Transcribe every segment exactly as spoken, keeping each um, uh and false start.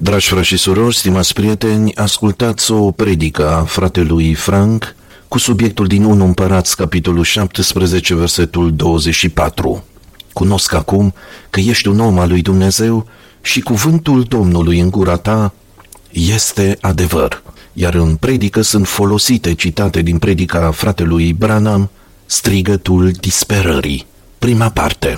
Dragi frați și surori, stimați prieteni, ascultați o predică a fratelui Frank cu subiectul din unu Împărați, capitolul șaptesprezece, versetul douăzeci și patru. Cunosc acum că ești un om al lui Dumnezeu și cuvântul Domnului în gura ta este adevăr. Iar în predică sunt folosite citate din predica fratelui Branham, strigătul disperării. Prima parte.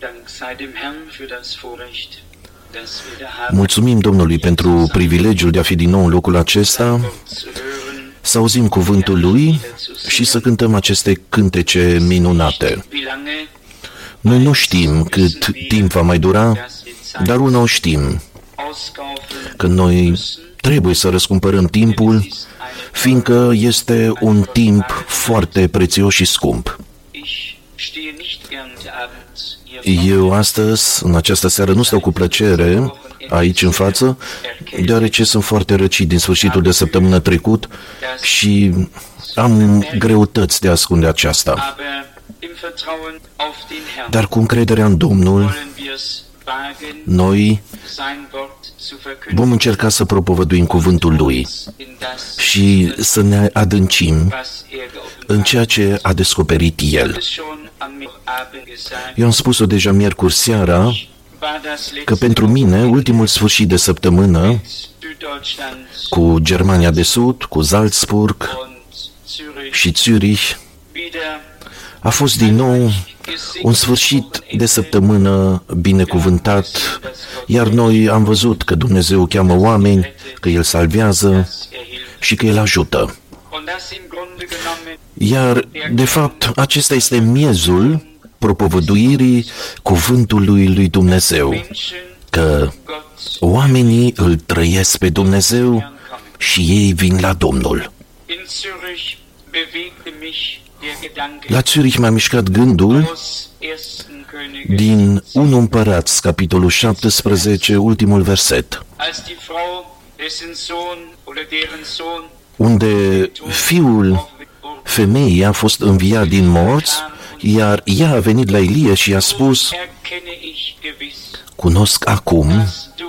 Mulțumim Domnului pentru privilegiul de a fi din nou în locul acesta, să auzim cuvântul Lui și să cântăm aceste cântece minunate. Noi nu știm cât timp va mai dura, dar una o știm, că noi trebuie să răscumpărăm timpul, fiindcă este un timp foarte prețios și scump. Eu astăzi, în această seară, nu stau cu plăcere aici în față, deoarece sunt foarte răcit din sfârșitul de săptămână trecut și am greutăți de a ascunde aceasta. Dar cu încrederea în Domnul, noi vom încerca să propovăduim cuvântul Lui și să ne adâncim în ceea ce a descoperit El. Eu am spus-o deja miercuri seara, că pentru mine ultimul sfârșit de săptămână cu Germania de Sud, cu Salzburg și Zürich a fost din nou un sfârșit de săptămână binecuvântat, iar noi am văzut că Dumnezeu cheamă oameni, că El salvează și că El ajută. Iar, de fapt, acesta este miezul propovăduirii cuvântului lui Dumnezeu, că oamenii îl trăiesc pe Dumnezeu și ei vin la Domnul. La Zürich m-a mișcat gândul din unu Împărați, capitolul șaptesprezece, ultimul verset, unde fiul femeii a fost înviat din morți, iar ea a venit la Ilie și i-a spus: cunosc acum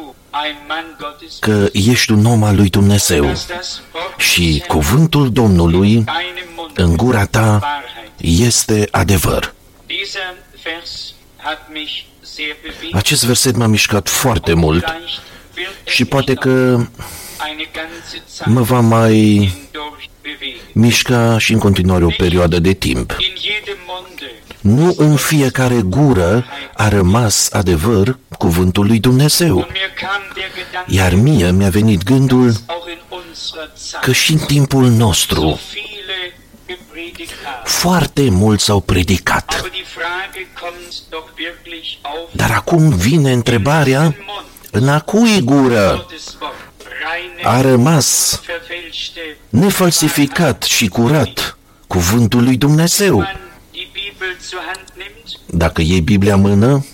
că ești un om al lui Dumnezeu și cuvântul Domnului în gura ta este adevăr. Acest verset m-a mișcat foarte mult și poate că mă va mai mișca și în continuare o perioadă de timp. Nu în fiecare gură a rămas adevăr cuvântul lui Dumnezeu. Iar mie mi-a venit gândul că și în timpul nostru foarte mulți au predicat. Dar acum vine întrebarea: în a cui gură a rămas nefalsificat și curat cuvântul lui Dumnezeu? Dacă iei Biblia în mână,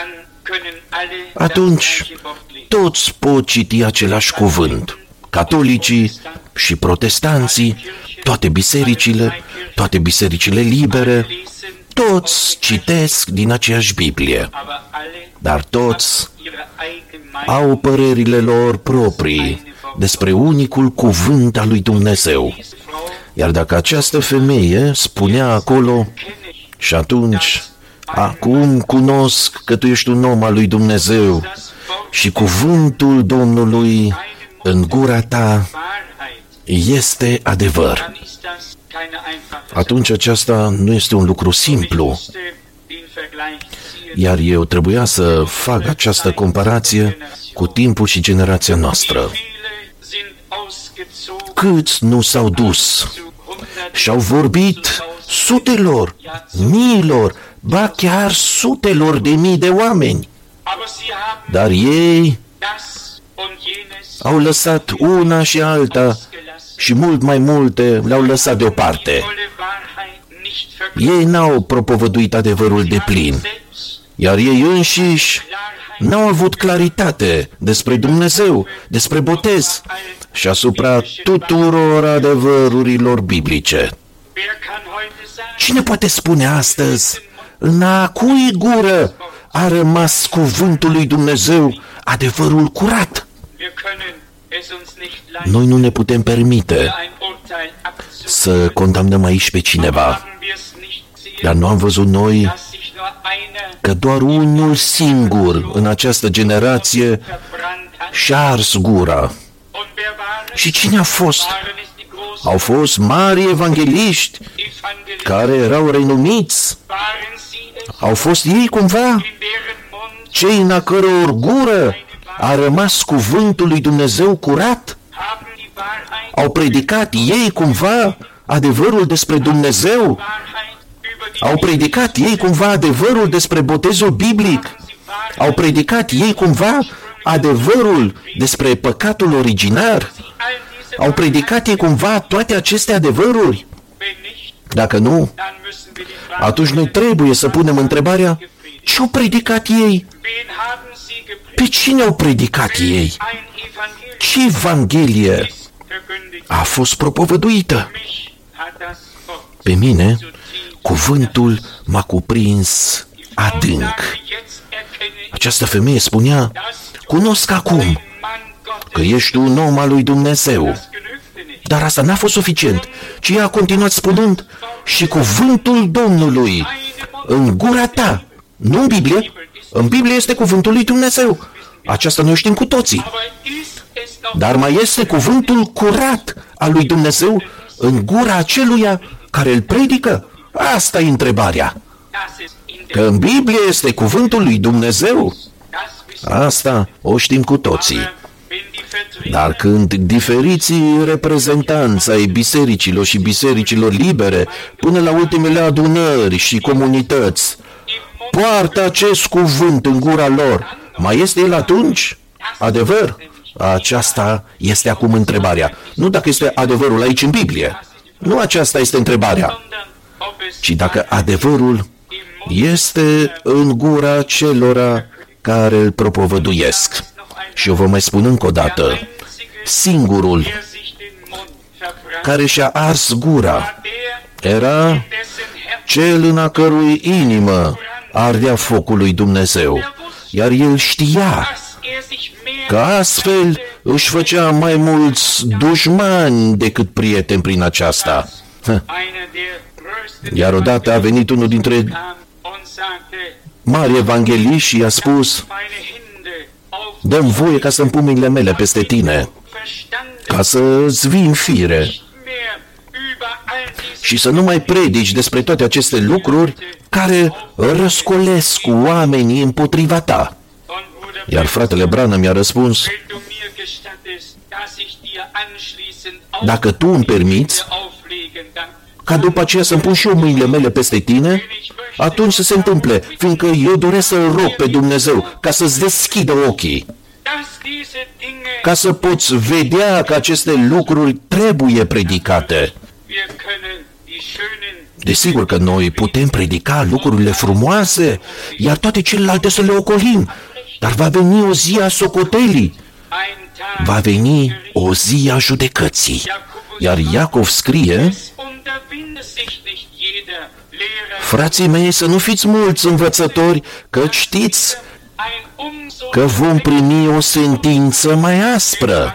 atunci toți pot citi același cuvânt. Catolicii și protestanții, toate bisericile, toate bisericile libere, toți citesc din aceeași Biblie, dar toți au părerile lor proprii despre unicul cuvânt al lui Dumnezeu. Iar dacă această femeie spunea acolo: și atunci, acum cunosc că tu ești un om al lui Dumnezeu și cuvântul Domnului în gura ta este adevăr, atunci aceasta nu este un lucru simplu. Iar eu trebuia să fac această comparație cu timpul și generația noastră. Câți nu s-au dus și au vorbit sutelor, miilor, ba chiar sutelor de mii de oameni, dar ei au lăsat una și alta și mult mai multe le-au lăsat deoparte. Ei n-au propovăduit adevărul de plin, iar ei înșiși n-au avut claritate despre Dumnezeu, despre botez și asupra tuturor adevărurilor biblice. Cine poate spune astăzi: în a cui gură a rămas cuvântul lui Dumnezeu, adevărul curat? Noi nu ne putem permite să condamnăm aici pe cineva. Dar nu am văzut noi că doar unul singur în această generație și-a ars gura. Și cine a fost? Au fost mari evangeliști care erau renumiți. Au fost ei cumva cei în a căror gură a rămas cuvântul lui Dumnezeu curat? Au predicat ei cumva adevărul despre Dumnezeu? Au predicat ei cumva adevărul despre botezul biblic? Au predicat ei cumva adevărul despre păcatul originar? Au predicat ei cumva toate aceste adevăruri? Dacă nu, atunci noi trebuie să punem întrebarea: ce au predicat ei? Pe cine au predicat ei? Ce evanghelie a fost propovăduită? Pe mine, cuvântul m-a cuprins adânc. Această femeie spunea: cunosc acum că ești un om al lui Dumnezeu. Dar asta n-a fost suficient, ci ea a continuat spunând: și cuvântul Domnului în gura ta. Nu în Biblie. În Biblie este cuvântul lui Dumnezeu. Aceasta noi știm cu toții. Dar mai este cuvântul curat al lui Dumnezeu în gura aceluia care îl predică? Asta e întrebarea. Că în Biblie este cuvântul lui Dumnezeu? Asta o știm cu toții. Dar când diferiții reprezentanți ai bisericilor și bisericilor libere, până la ultimele adunări și comunități, poartă acest cuvânt în gura lor, mai este el atunci adevăr? Aceasta este acum întrebarea. Nu dacă este adevărul aici în Biblie. Nu aceasta este întrebarea. Ci dacă adevărul este în gura celora care îl propovăduiesc. Și eu vă mai spun încă o dată, singurul care și-a ars gura era cel în a cărui inimă ardea focul lui Dumnezeu. Iar el știa că astfel își făcea mai mulți dușmani decât prieteni prin aceasta. Iar odată a venit unul dintre mari evangheliști și i-a spus: dă-mi voie ca să-mi pun mâinile mele peste tine, ca să-ți vii în fire și să nu mai predici despre toate aceste lucruri care răscolesc oamenii împotriva ta. Iar fratele Branham mi-a răspuns: dacă tu îmi permiți ca după aceea să-mi pun și eu mâinile mele peste tine, atunci să se întâmple, fiindcă eu doresc să-L rog pe Dumnezeu ca să-ți deschidă ochii, ca să poți vedea că aceste lucruri trebuie predicate. Desigur că noi putem predica lucrurile frumoase, iar toate celelalte să le ocolim, dar va veni o zi a socotelii, va veni o zi a judecății. Iar Iacov scrie: frații mei, să nu fiți mulți învățători, că știți că vom primi o sentință mai aspră.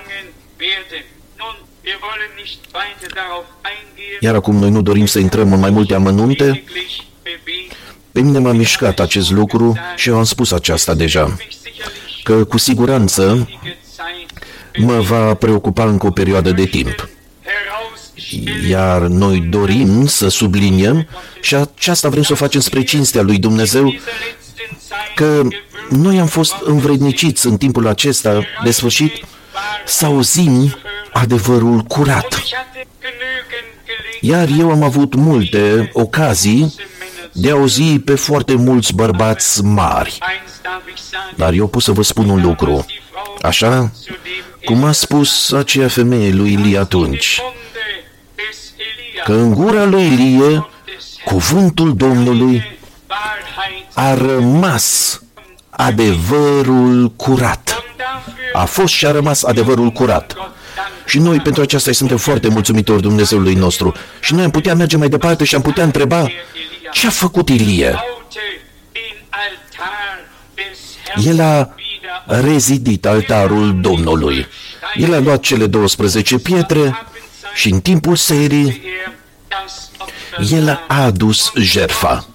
Iar acum noi nu dorim să intrăm în mai multe amănunte. Pe mine m-a mișcat acest lucru și eu am spus aceasta deja, că cu siguranță mă va preocupa încă o perioadă de timp. Iar noi dorim să subliniem, și aceasta vrem să o facem spre cinstea lui Dumnezeu, că noi am fost învredniciți în timpul acesta de sfârșit să auzim adevărul curat. Iar eu am avut multe ocazii de a auzi pe foarte mulți bărbați mari. Dar eu pot să vă spun un lucru. Așa cum a spus aceea femeie lui Ilie atunci, că în gura lui Ilie cuvântul Domnului a rămas adevărul curat. A fost și a rămas adevărul curat. Și noi pentru aceasta suntem foarte mulțumitori Dumnezeului nostru. Și noi am putea merge mai departe și am putea întreba: ce a făcut Ilie? El a rezidit altarul Domnului. El a luat cele douăsprezece pietre și în timpul serii el a adus jertfa.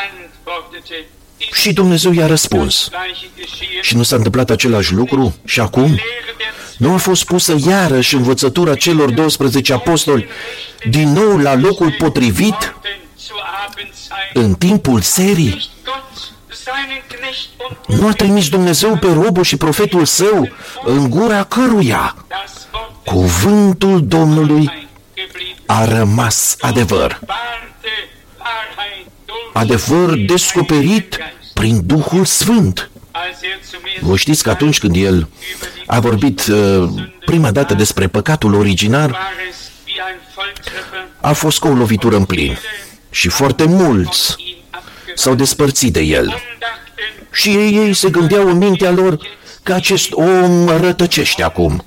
Și Dumnezeu i-a răspuns. Și nu s-a întâmplat același lucru și acum? Nu a fost pusă iarăși învățătura celor douăsprezece apostoli din nou la locul potrivit în timpul serii? Nu a trimis Dumnezeu pe robul și profetul său în gura căruia cuvântul Domnului a rămas adevăr. Adevăr descoperit prin Duhul Sfânt. Vă știți că atunci când el a vorbit uh, prima dată despre păcatul originar, a fost ca o lovitură în plin. Și foarte mulți s-au despărțit de el. Și ei, ei se gândeau în mintea lor că acest om rătăcește acum.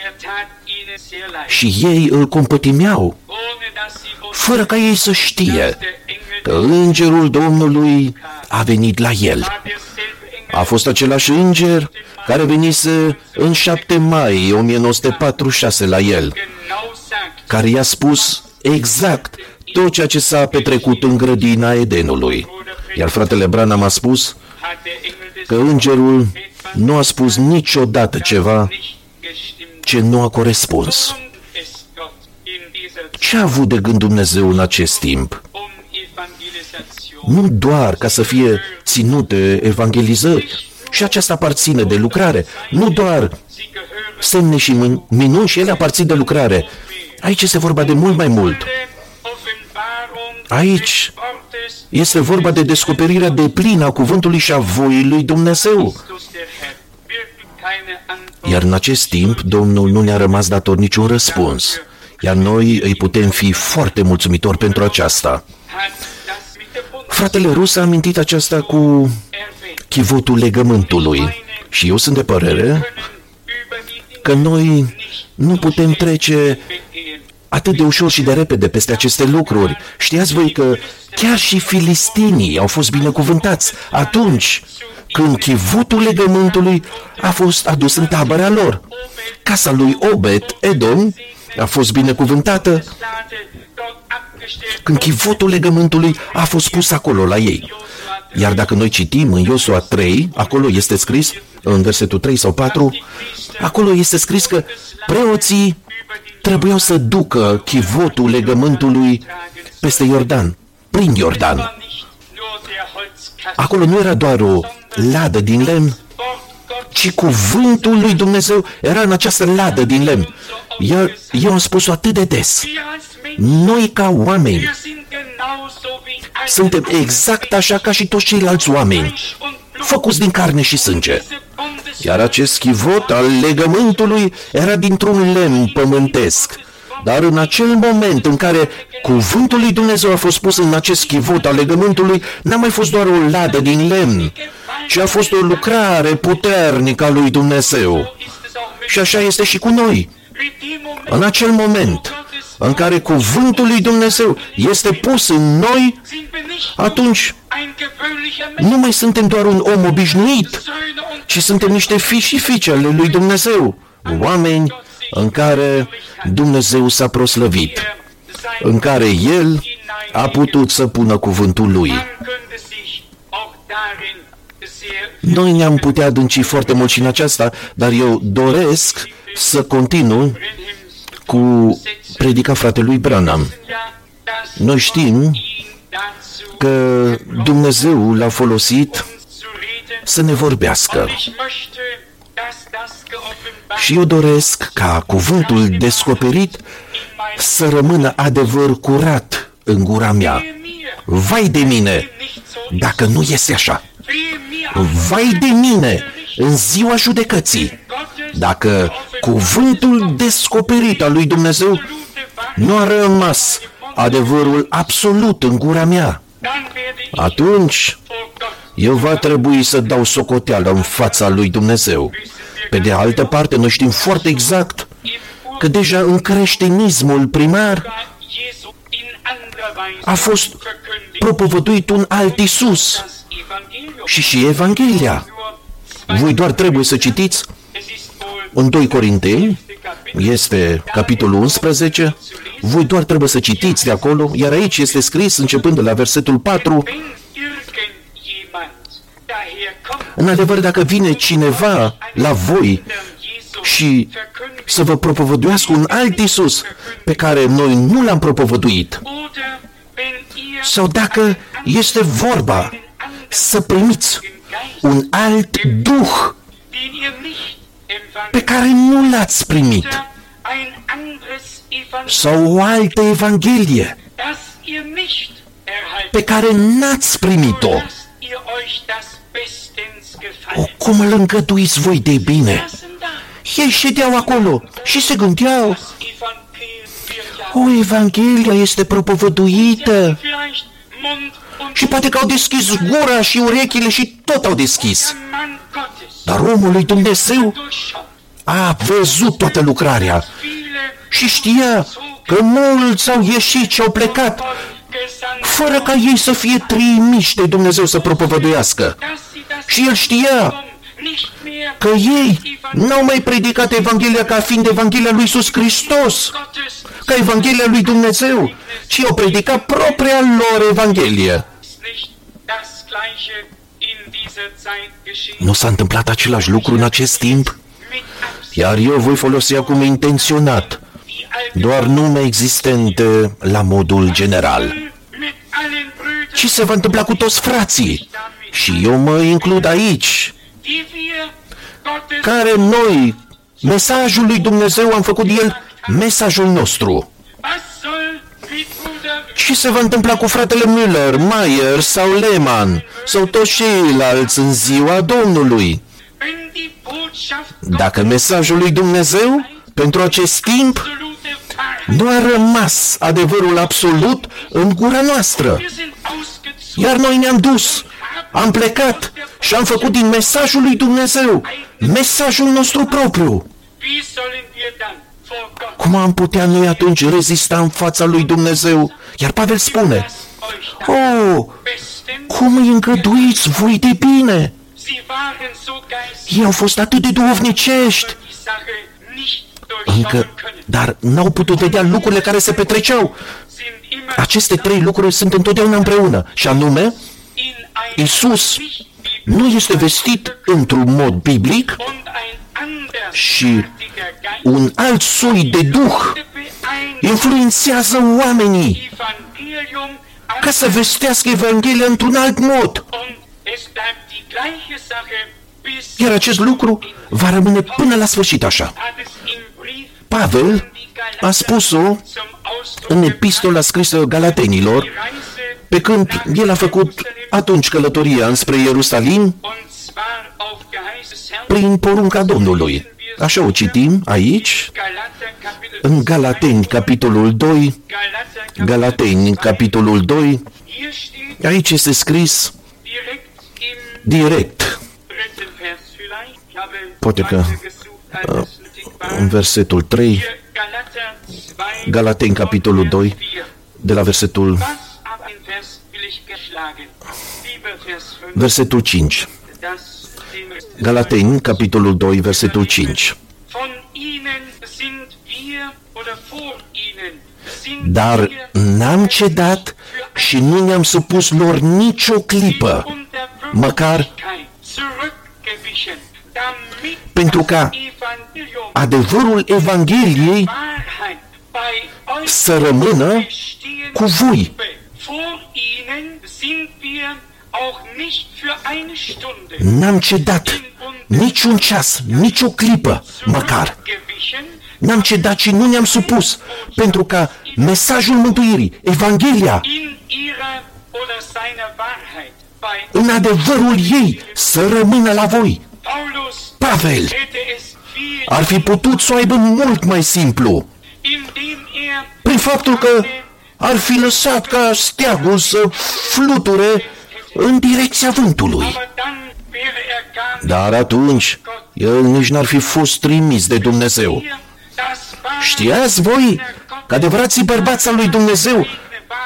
Și ei îl compătimeau, fără ca ei să știe că îngerul Domnului a venit la el. A fost același înger care venise în șapte mai o mie nouă sute patruzeci și șase la el, care i-a spus exact tot ceea ce s-a petrecut în grădina Edenului. Iar fratele Branham a spus că îngerul nu a spus niciodată ceva ce nu a corespuns. Ce a avut de gând Dumnezeu în acest timp? Nu doar ca să fie ținute evangelizări, și aceasta aparține de lucrare, nu doar semne și minuni, și ele aparțin de lucrare. Aici este vorba de mult mai mult. Aici este vorba de descoperirea deplină a cuvântului și a voii lui Dumnezeu. Iar în acest timp, Domnul nu ne-a rămas dator niciun răspuns, iar noi îi putem fi foarte mulțumitori pentru aceasta. Fratele Rus a amintit aceasta cu chivotul legământului și eu sunt de părere că noi nu putem trece atât de ușor și de repede peste aceste lucruri. Știați voi că chiar și filistinii au fost binecuvântați atunci când chivotul legământului a fost adus în tabăra lor. Casa lui Obed Edom a fost binecuvântată când chivotul legământului a fost pus acolo la ei. Iar dacă noi citim în Iosua trei, acolo este scris, în versetul trei sau patru, acolo este scris că preoții trebuiau să ducă chivotul legământului peste Iordan, prin Iordan. Acolo nu era doar o ladă din lemn, ci cuvântul lui Dumnezeu era în această ladă din lemn. Iar eu am spus-o atât de des. Noi ca oameni suntem exact așa ca și toți ceilalți oameni, făcuți din carne și sânge. Iar acest chivot al legământului era dintr-un lemn pământesc. Dar în acel moment în care cuvântul lui Dumnezeu a fost pus în acest chivot al legământului, n-a mai fost doar o ladă din lemn, ci a fost o lucrare puternică a lui Dumnezeu. Și așa este și cu noi. În acel moment în care cuvântul lui Dumnezeu este pus în noi, atunci nu mai suntem doar un om obișnuit, ci suntem niște fii și fiice ale lui Dumnezeu, oameni în care Dumnezeu s-a proslăvit, în care El a putut să pună cuvântul Lui. Noi ne-am putea adânci foarte mult și în aceasta, dar eu doresc să continui cu predica fratelui Branham. Noi știm că Dumnezeu l-a folosit să ne vorbească. Și eu doresc ca cuvântul descoperit să rămână adevăr curat în gura mea. Vai de mine dacă nu este așa. Vai de mine în ziua judecății dacă cuvântul descoperit al lui Dumnezeu nu a rămas adevărul absolut în gura mea. Atunci eu va trebui să dau socoteală în fața lui Dumnezeu. Pe de altă parte, noi știm foarte exact că deja în creștinismul primar a fost propovăduit un alt Iisus și și Evanghelia. Voi doar trebuie să citiți în doi Corinteni, este capitolul unsprezece, voi doar trebuie să citiți de acolo, iar aici este scris, începând de la versetul patru, în adevăr, dacă vine cineva la voi și să vă propovăduiască un alt Iisus pe care noi nu l-am propovăduit, sau dacă este vorba să primiți un alt Duh pe care nu l-ați primit, sau o altă Evanghelie pe care n-ați primit-o, o, cum îl îngăduiți voi de bine? Ei ședeau acolo și se gândeau, o, Evanghelia este propovăduită. Și poate că au deschis gura și urechile și tot au deschis. Dar omul lui Dumnezeu a văzut toată lucrarea și știa că mulți au ieșit și au plecat fără ca ei să fie trimiși de Dumnezeu să propovăduiască. Și el știa că ei n-au mai predicat Evanghelia ca fiind Evanghelia lui Iisus Hristos, ca Evanghelia lui Dumnezeu, ci au predicat propria lor Evanghelie. Nu s-a întâmplat același lucru în acest timp? Iar eu voi folosi acum intenționat doar nume existente la modul general. Ce se va întâmpla cu toți frații? Și eu mă includ aici, care noi, mesajul lui Dumnezeu, am făcut el mesajul nostru. Ce se va întâmpla cu fratele Müller, Mayer sau Lehmann sau toți ceilalți în ziua Domnului? Dacă mesajul lui Dumnezeu pentru acest timp nu a rămas adevărul absolut în gura noastră, iar noi ne-am dus, am plecat și am făcut din mesajul lui Dumnezeu mesajul nostru propriu, cum am putea noi atunci rezista în fața lui Dumnezeu? Iar Pavel spune, oh, cum îi îngăduiți voi de bine? Ei au fost atât de duhovnicești, încă, dar n-au putut vedea lucrurile care se petreceau. Aceste trei lucruri sunt întotdeauna împreună, și anume, Iisus nu este vestit într-un mod biblic și un alt soi de duh influențează oamenii ca să vestească Evanghelia într-un alt mod. Iar acest lucru va rămâne până la sfârșit așa. Pavel a spus-o în epistola scrisă Galatenilor, pe când el a făcut atunci călătoria înspre Ierusalim prin porunca Domnului. Așa o citim aici, în Galateni, capitolul doi, Galateni, capitolul doi, aici este scris direct, poate că uh, în versetul trei, Galateni, capitolul doi, de la versetul versetul cinci. Galateni, capitolul doi, versetul cinci. Dar n-am cedat și nu ne-am supus lor nicio clipă, măcar pentru ca adevărul Evangheliei să rămână cu voi. N-am cedat niciun ceas, nicio clipă, măcar. N-am cedat și nu ne-am supus, pentru ca mesajul mântuirii, Evanghelia, în adevărul ei, să rămână la voi. Pavel ar fi putut să o aibă mult mai simplu, prin faptul că ar fi lăsat ca steagul să fluture în direcția vântului. Dar atunci, el nici n-ar fi fost trimis de Dumnezeu. Știați voi că adevărații bărbați al lui Dumnezeu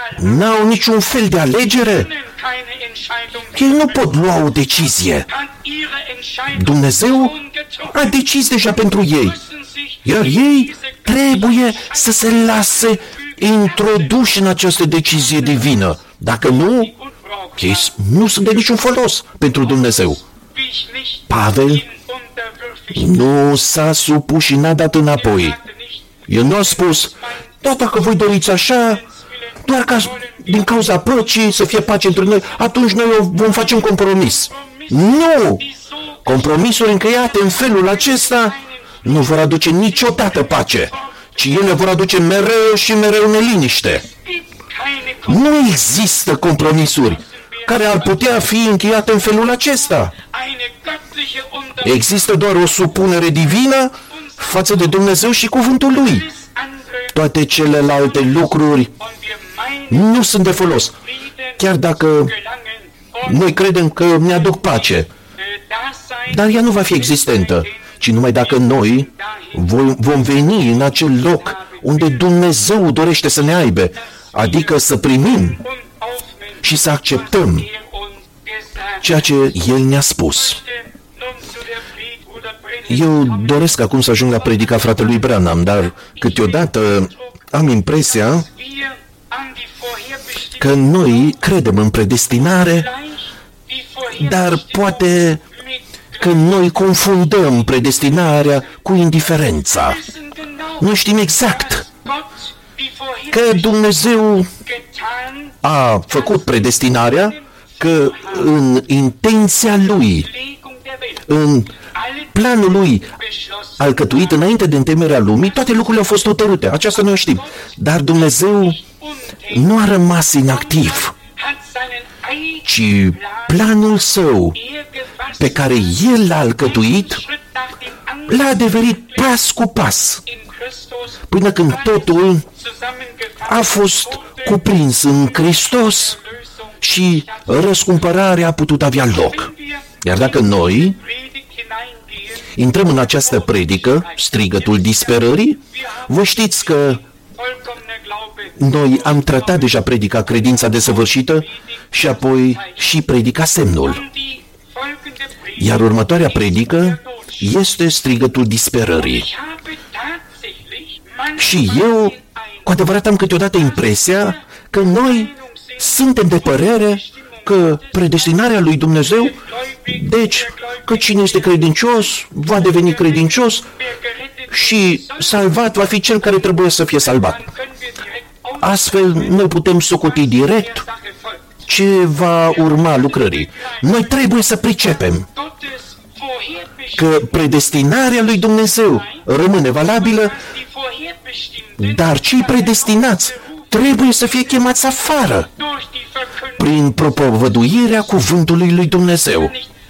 n-au niciun fel de alegere? Ei nu pot lua o decizie. Dumnezeu a decis deja pentru ei, iar ei trebuie să se lase introduși în această decizie divină. Dacă nu, ei nu sunt de niciun folos pentru Dumnezeu. Pavel nu s-a supus și n-a dat înapoi. El nu a spus, da, dacă voi doriți așa, doar ca din cauza păcii să fie pace între noi, atunci noi vom face un compromis. Nu! Compromisuri încheiate în felul acesta nu vor aduce niciodată pace, ci ele vor aduce mereu și mereu neliniște. Nu există compromisuri care ar putea fi încheiate în felul acesta. Există doar o supunere divină față de Dumnezeu și cuvântul Lui. Toate celelalte lucruri nu sunt de folos, chiar dacă noi credem că ne aduc pace. Dar ea nu va fi existentă, ci numai dacă noi vom veni în acel loc unde Dumnezeu dorește să ne aibă, adică să primim și să acceptăm ceea ce El ne-a spus. Eu doresc acum să ajung la predica fratelui Branham, dar câteodată am impresia că noi credem în predestinare, dar poate că noi confundăm predestinarea cu indiferența. Nu știm exact că Dumnezeu a făcut predestinarea, că în intenția Lui, în planul Lui alcătuit înainte de întemeierea lumii, toate lucrurile au fost hotărâte. Aceasta noi o știm. Dar Dumnezeu nu a rămas inactiv, ci planul Său pe care El l-a alcătuit, l-a adeverit pas cu pas, până când totul a fost cuprins în Hristos și răscumpărarea a putut avea loc. Iar dacă noi intrăm în această predică, strigătul disperării, vă știți că noi am tratat deja predica credința desăvârșită și apoi și predica semnul. Iar următoarea predică este strigătul disperării. Și eu, cu adevărat, am câteodată impresia că noi suntem de părere că predestinarea lui Dumnezeu, deci că cine este credincios va deveni credincios și salvat va fi cel care trebuie să fie salvat. Astfel, noi putem socoti direct ce va urma lucrării. Noi trebuie să pricepem că predestinarea lui Dumnezeu rămâne valabilă, dar cei predestinați trebuie să fie chemați afară prin propovăduirea cuvântului lui Dumnezeu.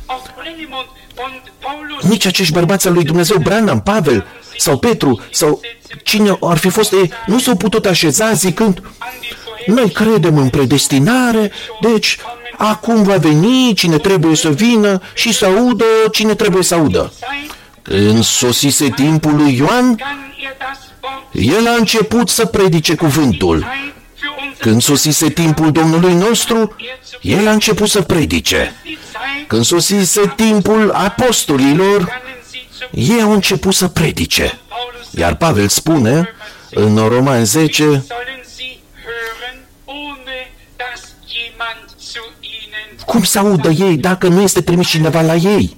Nici acești bărbați al lui Dumnezeu, Branham, Pavel sau Petru sau cine ar fi fost ei, nu s-au putut așeza zicând, noi credem în predestinare, deci acum va veni cine trebuie să vină și să audă cine trebuie să audă. Când sosise timpul lui Ioan, el a început să predice cuvântul. Când sosise timpul Domnului nostru, el a început să predice. Când sosise timpul apostolilor, ei au început să predice. Iar Pavel spune în Romani zece, cum să audă ei dacă nu este trimis cineva la ei?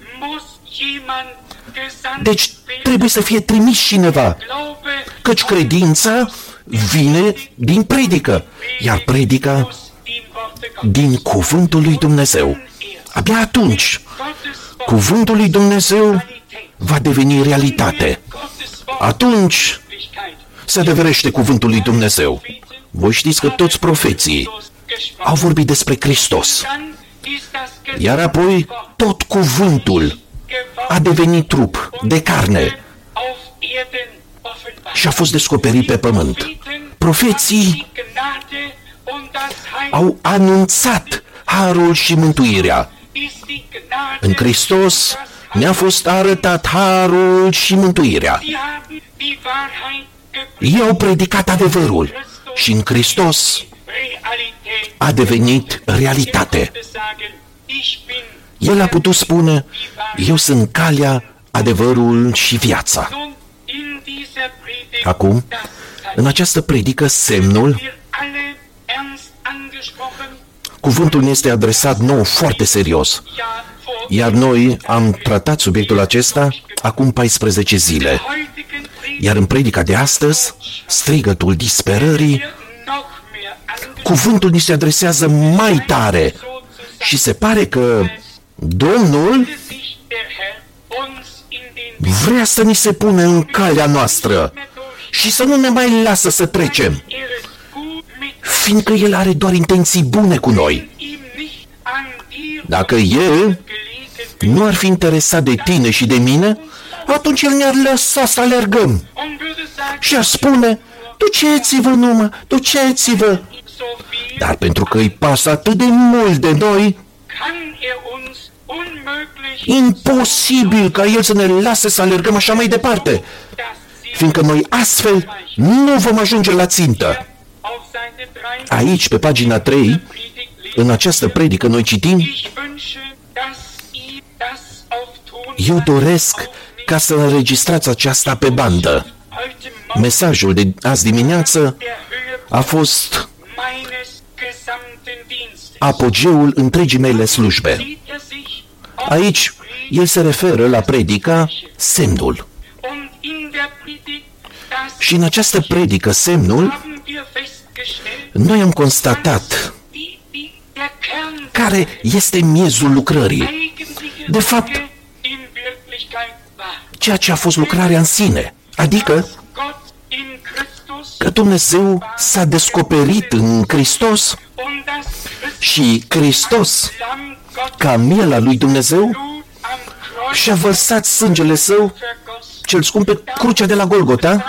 Deci trebuie să fie trimis cineva, căci credința vine din predică, iar predica din cuvântul lui Dumnezeu. Abia atunci, cuvântul lui Dumnezeu va deveni realitate. Atunci se adeverește cuvântul lui Dumnezeu. Voi știți că toți profeții au vorbit despre Hristos. Iar apoi tot cuvântul a devenit trup de carne și a fost descoperit pe pământ. Profeții au anunțat harul și mântuirea. În Hristos ne-a fost arătat harul și mântuirea. Ei au predicat adevărul și în Hristos a devenit realitate. El a putut spune, eu sunt calea, adevărul și viața. Acum, în această predică, semnul, cuvântul ne este adresat nou foarte serios. Iar noi am tratat subiectul acesta acum paisprezece zile. Iar în predica de astăzi, strigătul disperării, cuvântul ni se adresează mai tare și se pare că Domnul vrea să ni se pună în calea noastră și să nu ne mai lasă să trecem, fiindcă El are doar intenții bune cu noi. Dacă El nu ar fi interesat de tine și de mine, atunci El ne-ar lăsa să alergăm și ar spune, duceți-vă numai, duceți-vă. Dar pentru că îi pasă atât de mult de noi, imposibil ca El să ne lase să alergăm așa mai departe, fiindcă noi astfel nu vom ajunge la țintă. Aici, pe pagina trei, în această predică, noi citim, eu doresc ca să înregistrați aceasta pe bandă. Mesajul de azi dimineață a fost apogeul întregii mele slujbe. Aici, el se referă la predica semnul. Și în această predică, semnul, noi am constatat care este miezul lucrării. De fapt, ceea ce a fost lucrarea în sine, adică că Dumnezeu s-a descoperit în Hristos și Hristos, ca miel al lui Dumnezeu, și-a vărsat sângele Său, cel scump pe crucea de la Golgota,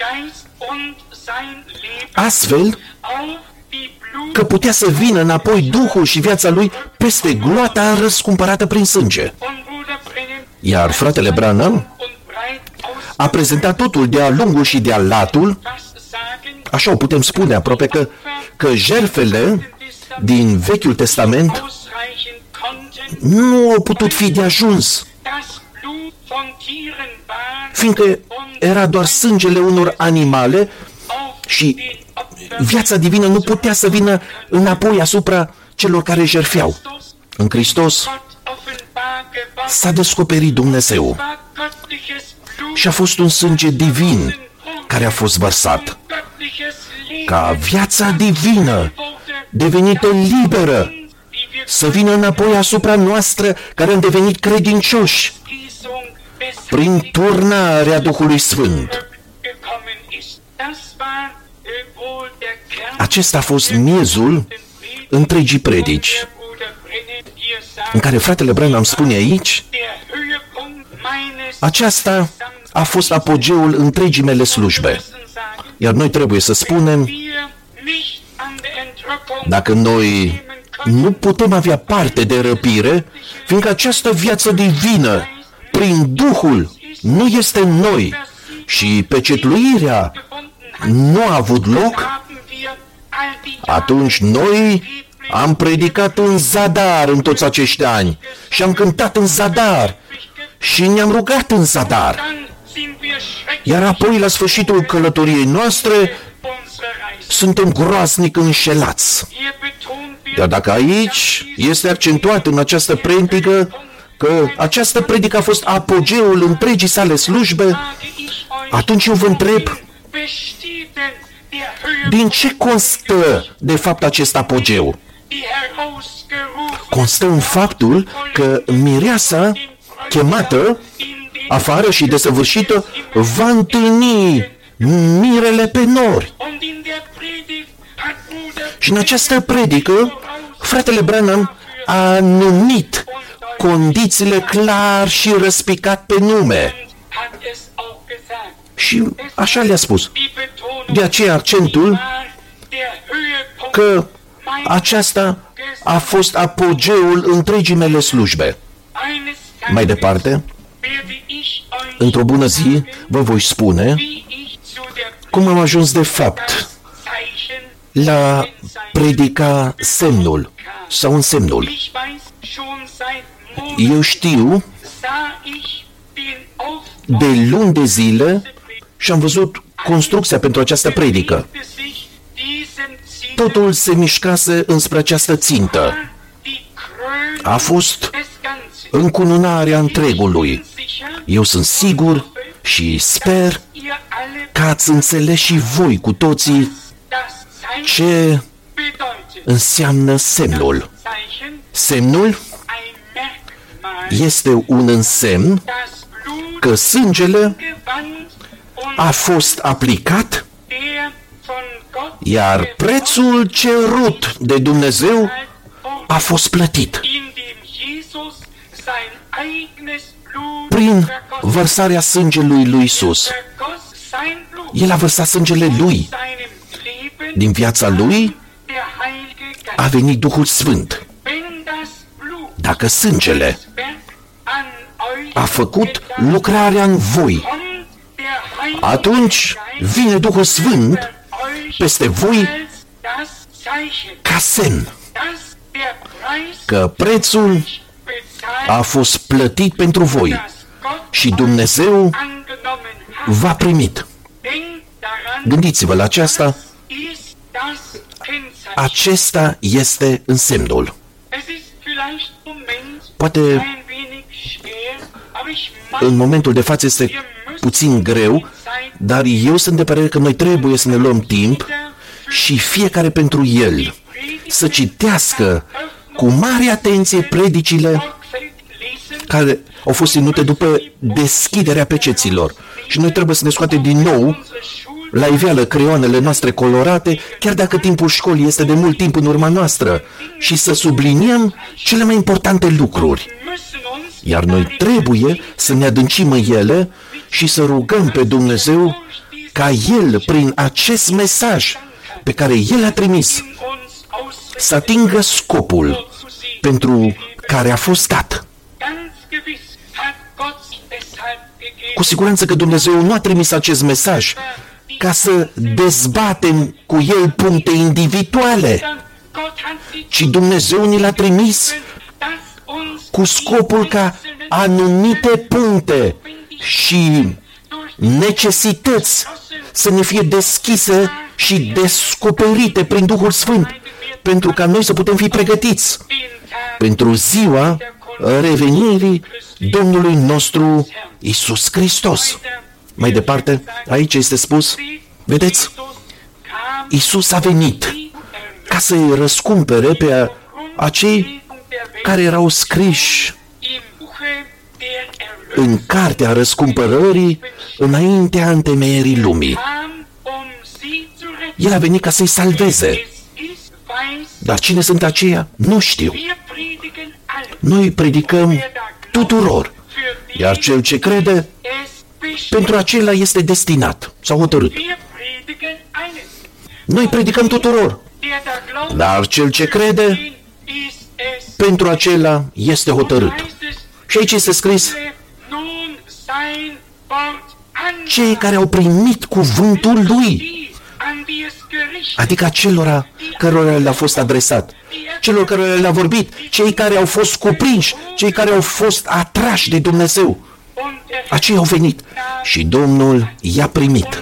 astfel că putea să vină înapoi Duhul și viața Lui peste gloata răscumpărată prin sânge. Iar fratele Branham a prezentat totul de-a lungul și de-a latul, așa o putem spune aproape că, că jertfele din Vechiul Testament nu au putut fi de ajuns, fiindcă era doar sângele unor animale și viața divină nu putea să vină înapoi asupra celor care jertfeau. În Hristos s-a descoperit Dumnezeu și a fost un sânge divin care a fost vărsat, ca viața divină devenită liberă să vină înapoi asupra noastră care am devenit credincioși prin turnarea Duhului Sfânt. Acesta a fost miezul întregii predici, în care fratele Branham spune aici, aceasta a fost apogeul întregii mele slujbe. Iar noi trebuie să spunem, dacă noi nu putem avea parte de răpire, fiindcă această viață divină, prin Duhul, nu este în noi și pecetluirea nu a avut loc, atunci noi am predicat în zadar în toți acești ani și am cântat în zadar și ne-am rugat în zadar. Iar apoi, la sfârșitul călătoriei noastre, suntem groaznic înșelați. Dar dacă aici este accentuat în această predică că această predică a fost apogeul întregii sale slujbe, atunci eu vă întreb, din ce constă de fapt acest apogeu? Constă în faptul că mireasa chemată afară și desăvârșită va întâlni mirele pe nori. Și în această predică, fratele Branham a numit condițiile clar și răspicat pe nume. Și așa le-a spus. De aceea accentul că aceasta a fost apogeul întregii mele slujbe. Mai departe, într-o bună zi, vă voi spune cum am ajuns de fapt la predica semnul sau însemnul. Eu știu de luni de zile și am văzut construcția pentru această predică. Totul se mișcase înspre această țintă. A fost încununarea întregului. Eu sunt sigur și sper că ați înțeles și voi cu toții ce înseamnă semnul. Semnul este un însemn că sângele a fost aplicat, iar prețul cerut de Dumnezeu a fost plătit prin vărsarea sângelui lui Iisus. El a vărsat sângele lui. Din viața lui a venit Duhul Sfânt. Dacă sângele a făcut lucrarea în voi, atunci vine Duhul Sfânt peste voi ca semn că prețul a fost plătit pentru voi și Dumnezeu v-a primit. Gândiți-vă la aceasta. Acesta este însemnul. Poate în momentul de față este puțin greu, dar eu sunt de părere că noi trebuie să ne luăm timp și fiecare pentru el să citească cu mare atenție predicile care au fost ținute după deschiderea peceților. Și noi trebuie să ne scoatem din nou la iveală creioanele noastre colorate, chiar dacă timpul școlii este de mult timp în urma noastră, și să subliniem cele mai importante lucruri. Iar noi trebuie să ne adâncim în ele și să rugăm pe Dumnezeu ca El, prin acest mesaj pe care El a trimis, să atingă scopul pentru care a fost dat. Cu siguranță că Dumnezeu nu a trimis acest mesaj ca să dezbatem cu El puncte individuale, ci Dumnezeu ni l-a trimis cu scopul ca anumite puncte și necesități să ne fie deschise și descoperite prin Duhul Sfânt, pentru ca noi să putem fi pregătiți pentru ziua revenirii Domnului nostru Iisus Hristos. Mai departe, aici este spus, vedeți, Iisus a venit ca să-i răscumpere pe acei care erau scriși în cartea răscumpărării înaintea întemeierii lumii. El a venit ca să-i salveze. Dar cine sunt aceia? Nu știu. Noi predicăm tuturor, iar cel ce crede, pentru acela este destinat sau hotărât. Noi predicăm tuturor, dar cel ce crede, pentru acela este hotărât. Și aici este scris, cei care au primit cuvântul lui, adică acelora cărora le-a fost adresat, celor care le-a vorbit, cei care au fost cuprinși, cei care au fost atrași de Dumnezeu. Aceia au venit și Domnul i-a primit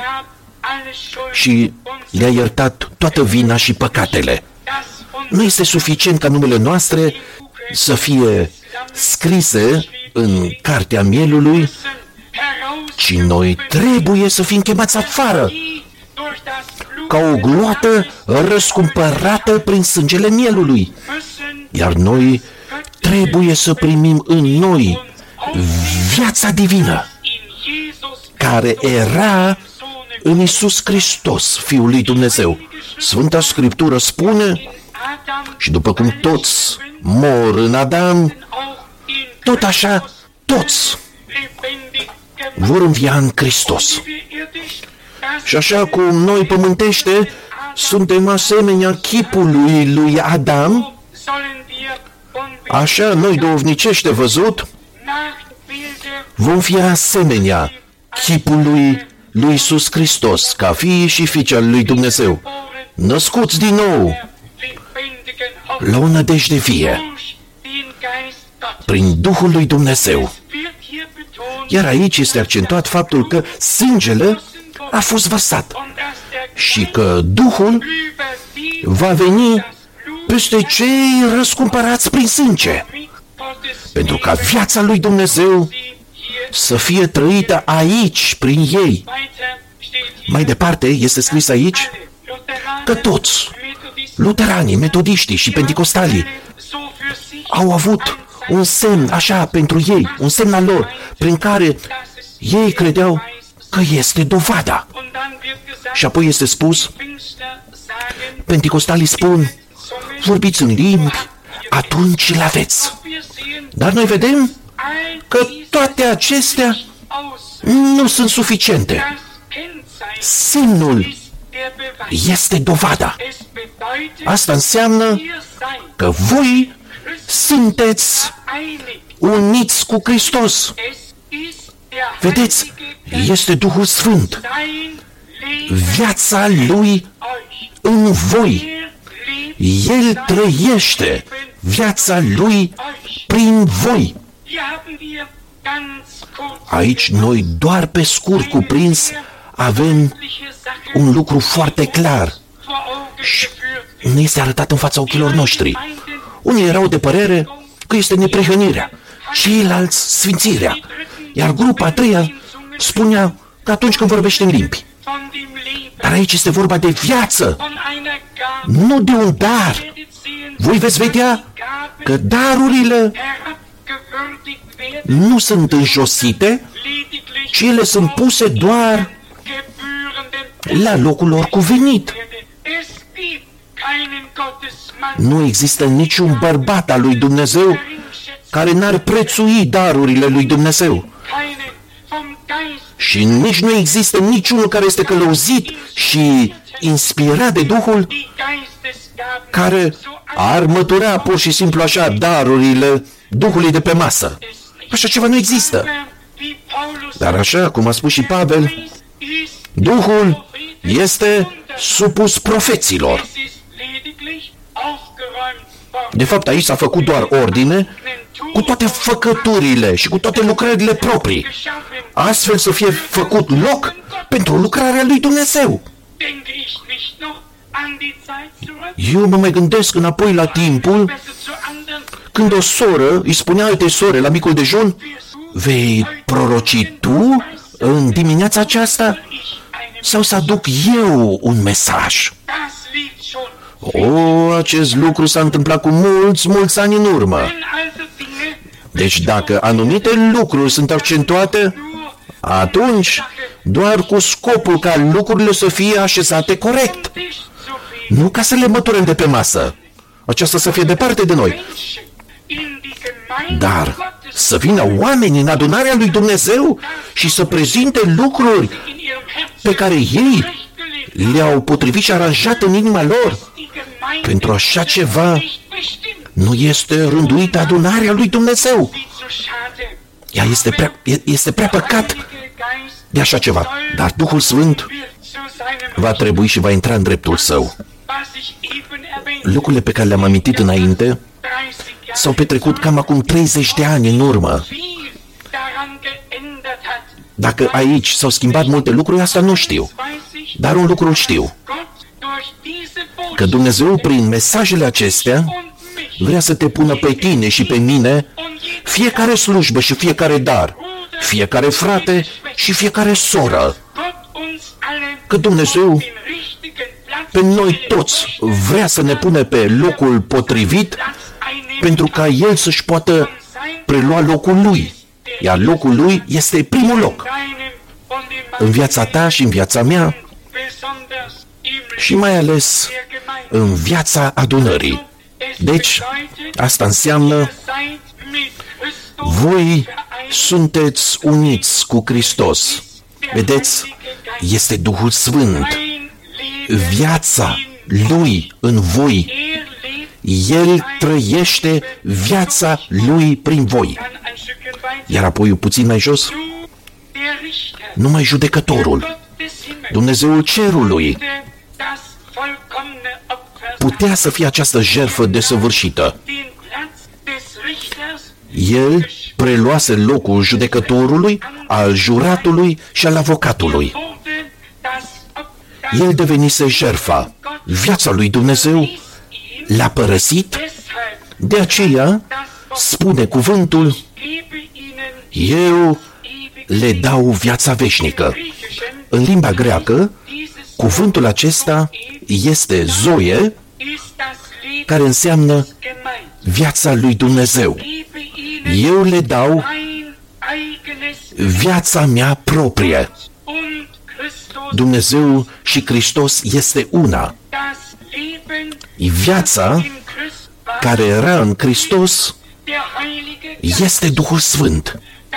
și le-a iertat toată vina și păcatele. Nu este suficient ca numele noastre să fie scrise în cartea mielului, ci noi trebuie să fim chemați afară ca o gloată răscumpărată prin sângele mielului. Iar noi trebuie să primim în noi viața divină care era în Iisus Hristos, Fiul lui Dumnezeu. Sfânta Scriptură spune, și după cum toți mor în Adam, tot așa toți vor învia în Hristos. Și așa cum noi pământește suntem asemenea chipului lui Adam, așa noi duhovnicește văzut vom fi asemenea chipului lui Iisus Hristos, ca fii și fiice al lui Dumnezeu, născuți din nou la o nădejde vie, prin Duhul lui Dumnezeu. Iar aici este accentuat faptul că sângele a fost vărsat și că Duhul va veni peste cei răscumpărați prin sânge, pentru ca viața lui Dumnezeu să fie trăită aici, prin ei. Mai departe este scris aici că toți, luteranii, metodiștii și penticostalii, au avut un semn așa pentru ei, un semn al lor, prin care ei credeau că este dovada. Și apoi este spus, penticostalii spun, vorbiți în limbi, atunci le aveți. Dar noi vedem că toate acestea nu sunt suficiente. Semnul este dovada. Asta înseamnă că voi sunteți uniți cu Hristos. Vedeți, este Duhul Sfânt. Viața Lui în voi. El trăiește viața Lui prin voi. Aici noi doar pe scurt cuprins avem un lucru foarte clar și ne este arătat în fața ochilor noștri. Unii erau de părere că este neprihănirea, ceilalți sfințirea, iar grupa a treia spunea că atunci când vorbește în limbi. Dar aici este vorba de viață, nu de un dar. Voi veți vedea că darurile nu sunt înjosite, ci ele sunt puse doar la locul lor cuvenit. Nu există niciun bărbat al lui Dumnezeu care n-ar prețui darurile lui Dumnezeu. Și nici nu există niciunul care este călăuzit și inspirat de Duhul care ar mătura pur și simplu așa darurile Duhului de pe masă. Așa ceva nu există. Dar așa cum a spus și Pavel, Duhul este supus profeților. De fapt, aici s-a făcut doar ordine cu toate făcăturile și cu toate lucrările proprii, astfel să fie făcut loc pentru lucrarea lui Dumnezeu. Eu mă mai gândesc înapoi la timpul când o soră îi spunea alte sore la micul dejun, vei proroci tu în dimineața aceasta sau să aduc eu un mesaj? O, acest lucru s-a întâmplat cu mulți, mulți ani în urmă. Deci dacă anumite lucruri sunt accentuate, atunci doar cu scopul ca lucrurile să fie așezate corect, nu ca să le măturăm de pe masă. Aceasta să fie departe de noi. Dar să vină oameni în adunarea lui Dumnezeu și să prezinte lucruri pe care ei le-au potrivit și aranjat în inima lor. Pentru așa ceva nu este rânduită adunarea lui Dumnezeu. Ea este prea, este prea păcat de așa ceva. Dar Duhul Sfânt va trebui și va intra în dreptul său. Lucrurile pe care le-am amintit înainte s-au petrecut cam acum treizeci de ani în urmă. Dacă aici s-au schimbat multe lucruri, asta nu știu. Dar un lucru știu. Că Dumnezeu, prin mesajele acestea, vrea să te pună pe tine și pe mine fiecare slujbă și fiecare dar, fiecare frate și fiecare soră. Că Dumnezeu pe noi toți vrea să ne pune pe locul potrivit pentru ca El să-și poată prelua locul Lui. Iar locul Lui este primul loc în viața ta și în viața mea și mai ales în viața adunării. Deci, asta înseamnă voi sunteți uniți cu Hristos. Vedeți, este Duhul Sfânt. Viața Lui în voi. El trăiește viața Lui prin voi. Iar apoi, puțin mai jos, numai judecătorul, Dumnezeul cerului, putea să fie această jertfă desăvârșită. El preluase locul judecătorului, al juratului și al avocatului. El devenise jertfa. Viața lui Dumnezeu l-a părăsit, de aceea spune cuvântul, eu le dau viața veșnică. În limba greacă, cuvântul acesta este zoe, care înseamnă viața lui Dumnezeu. Eu le dau viața mea proprie. Dumnezeu și Hristos este una. Viața care era în Hristos este Duhul Sfânt.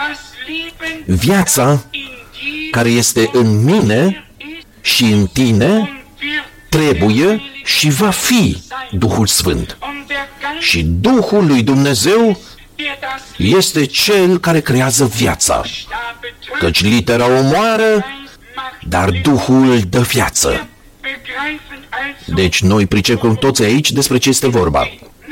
Viața care este în mine și în tine trebuie și va fi Duhul Sfânt. Și Duhul lui Dumnezeu este Cel care creează viața. Căci litera omoară, dar Duhul dă viață. Deci noi pricepem toți aici despre ce este vorba.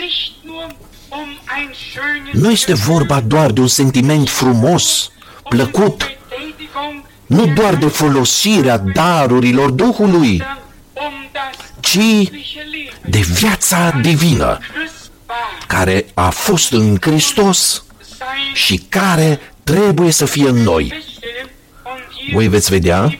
Nu este vorba doar de un sentiment frumos, plăcut, nu doar de folosirea darurilor Duhului, ci de viața divină, care a fost în Hristos și care trebuie să fie în noi. Voi veți vedea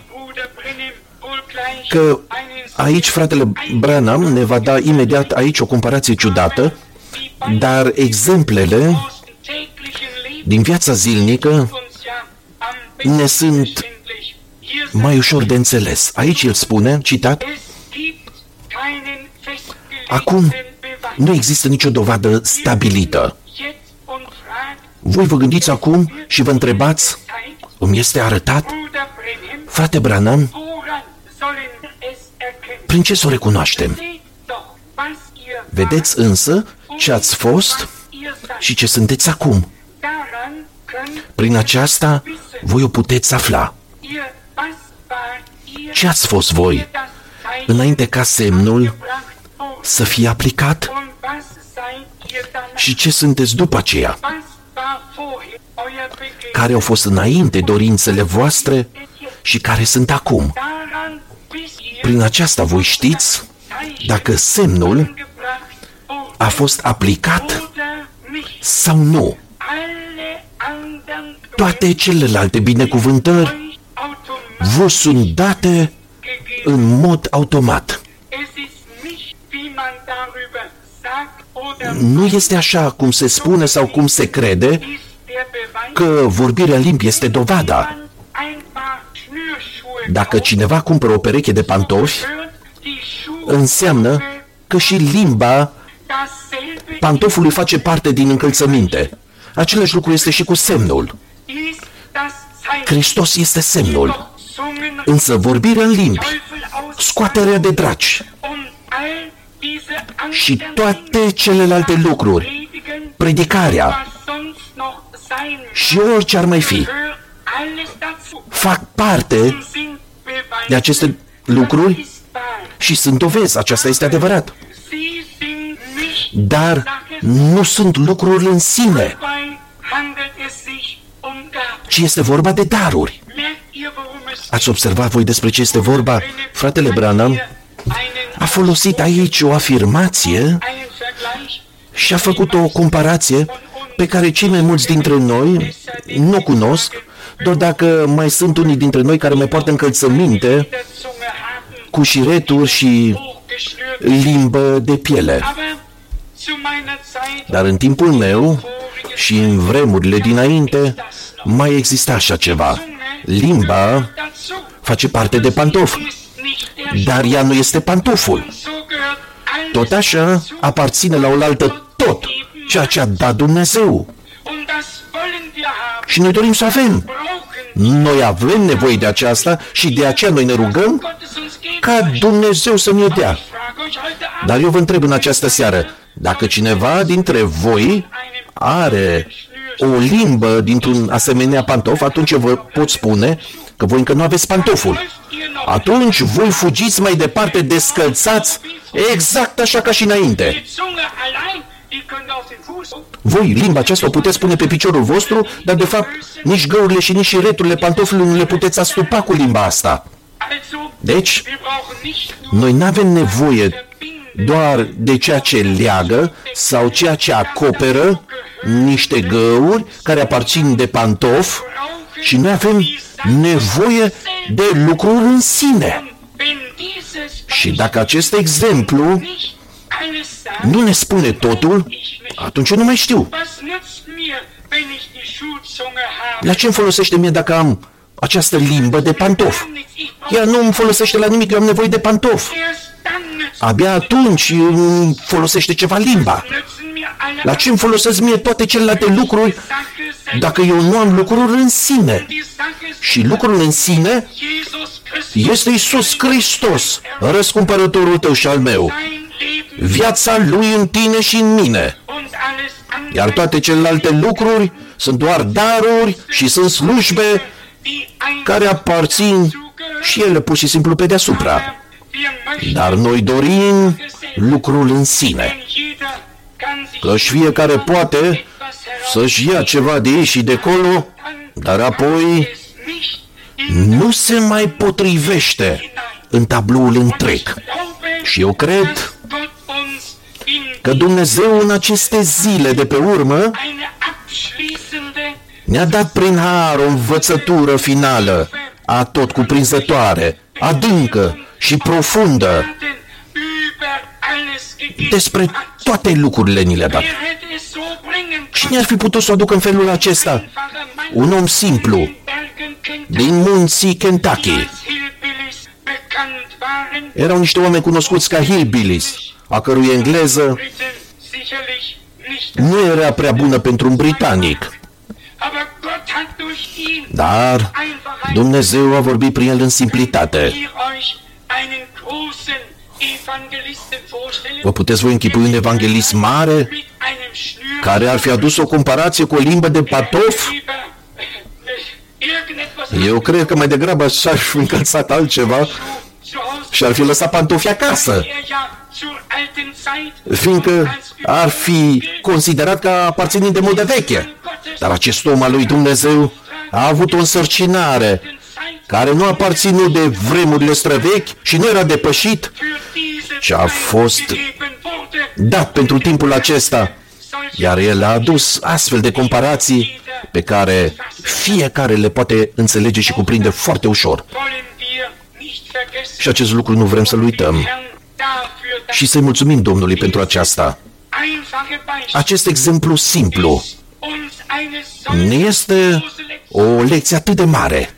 că aici fratele Branham ne va da imediat aici o comparație ciudată, dar exemplele din viața zilnică ne sunt mai ușor de înțeles. Aici el spune, citat, acum nu există nicio dovadă stabilită. Voi vă gândiți acum și vă întrebați, îmi este arătat? Frate Branham, prin ce să o recunoaștem? Vedeți însă ce ați fost și ce sunteți acum. Prin aceasta voi o puteți afla. Ce ați fost voi înainte ca semnul să fie aplicat și ce sunteți după aceea? Care au fost înainte dorințele voastre și care sunt acum? Prin aceasta voi știți dacă semnul a fost aplicat sau nu. Toate celelalte binecuvântări vă sunt date în mod automat. Nu este așa cum se spune sau cum se crede că vorbirea în limbi este dovada. Dacă cineva cumpără o pereche de pantofi, înseamnă că și limba pantofului face parte din încălțăminte. Același lucru este și cu semnul. Hristos este semnul. Însă vorbirea în limbi, scoaterea de draci și toate celelalte lucruri, predicarea și orice ar mai fi, fac parte de aceste lucruri și sunt dovezi, aceasta este adevărat. Dar nu sunt lucruri în sine, ci este vorba de daruri. Ați observat voi despre ce este vorba? Fratele Branham a folosit aici o afirmație și a făcut o comparație pe care cei mai mulți dintre noi nu o cunosc, doar dacă mai sunt unii dintre noi care mai poartă încălțăminte cu șireturi și limbă de piele. Dar în timpul meu și în vremurile dinainte mai exista așa ceva. Limba face parte de pantof, dar ea nu este pantoful. Tot așa aparține la oaltă tot ceea ce a dat Dumnezeu. Și noi dorim să avem. Noi avem nevoie de aceasta și de aceea noi ne rugăm ca Dumnezeu să ne dea. Dar eu vă întreb în această seară, dacă cineva dintre voi are o limbă dintr-un asemenea pantof, atunci eu vă pot spune că voi încă nu aveți pantoful. Atunci voi fugiți mai departe descălțați exact așa ca și înainte. Voi limba aceasta o puteți pune pe piciorul vostru, dar de fapt nici găurile și nici returile pantofilor nu le puteți astupa cu limba asta. Deci, noi nu avem nevoie doar de ceea ce leagă sau ceea ce acoperă niște găuri care aparțin de pantof, și noi avem nevoie de lucruri în sine. Și dacă acest exemplu nu ne spune totul, atunci eu nu mai știu. La ce îmi folosește mie dacă am această limbă de pantof? Ea nu îmi folosește la nimic, eu am nevoie de pantof. Abia atunci îmi folosește ceva limba. La ce îmi folosesc mie toate celelalte lucruri dacă eu nu am lucruri în sine? Și lucrul în sine este Iisus Hristos, răscumpărătorul tău și al meu. Viața Lui în tine și în mine. Iar toate celelalte lucruri sunt doar daruri și sunt slujbe care aparțin și ele pur și simplu pe deasupra. Dar noi dorim lucrul în sine. Căci fiecare poate să-și ia ceva de aici și de acolo, dar apoi nu se mai potrivește în tabloul întreg. Și eu cred că Dumnezeu în aceste zile de pe urmă ne-a dat prin har o învățătură finală, a tot cuprinzătoare, adâncă și profundă, despre toate lucrurile ni le-a dat. Cine ar fi putut să o aducă în felul acesta? Un om simplu, din munții Kentucky. Erau niște oameni cunoscuți ca hillbillies, a cărui engleză nu era prea bună pentru un britanic. Dar Dumnezeu a vorbit prin el în simplitate. Vă puteți voi închipui un evanghelist mare care ar fi adus o comparație cu o limbă de pantof? Eu cred că mai degrabă și-ar fi încălțat altceva și ar fi lăsat pantofii acasă, fiindcă ar fi considerat ca aparținând de modă veche. Dar acest om al lui Dumnezeu a avut o însărcinare care nu a aparținut de vremurile străvechi și nu era depășit, ci a fost dat pentru timpul acesta. Iar el a adus astfel de comparații pe care fiecare le poate înțelege și cuprinde foarte ușor. Și acest lucru nu vrem să-l uităm. Și să-i mulțumim Domnului pentru aceasta. Acest exemplu simplu ne este o lecție atât de mare.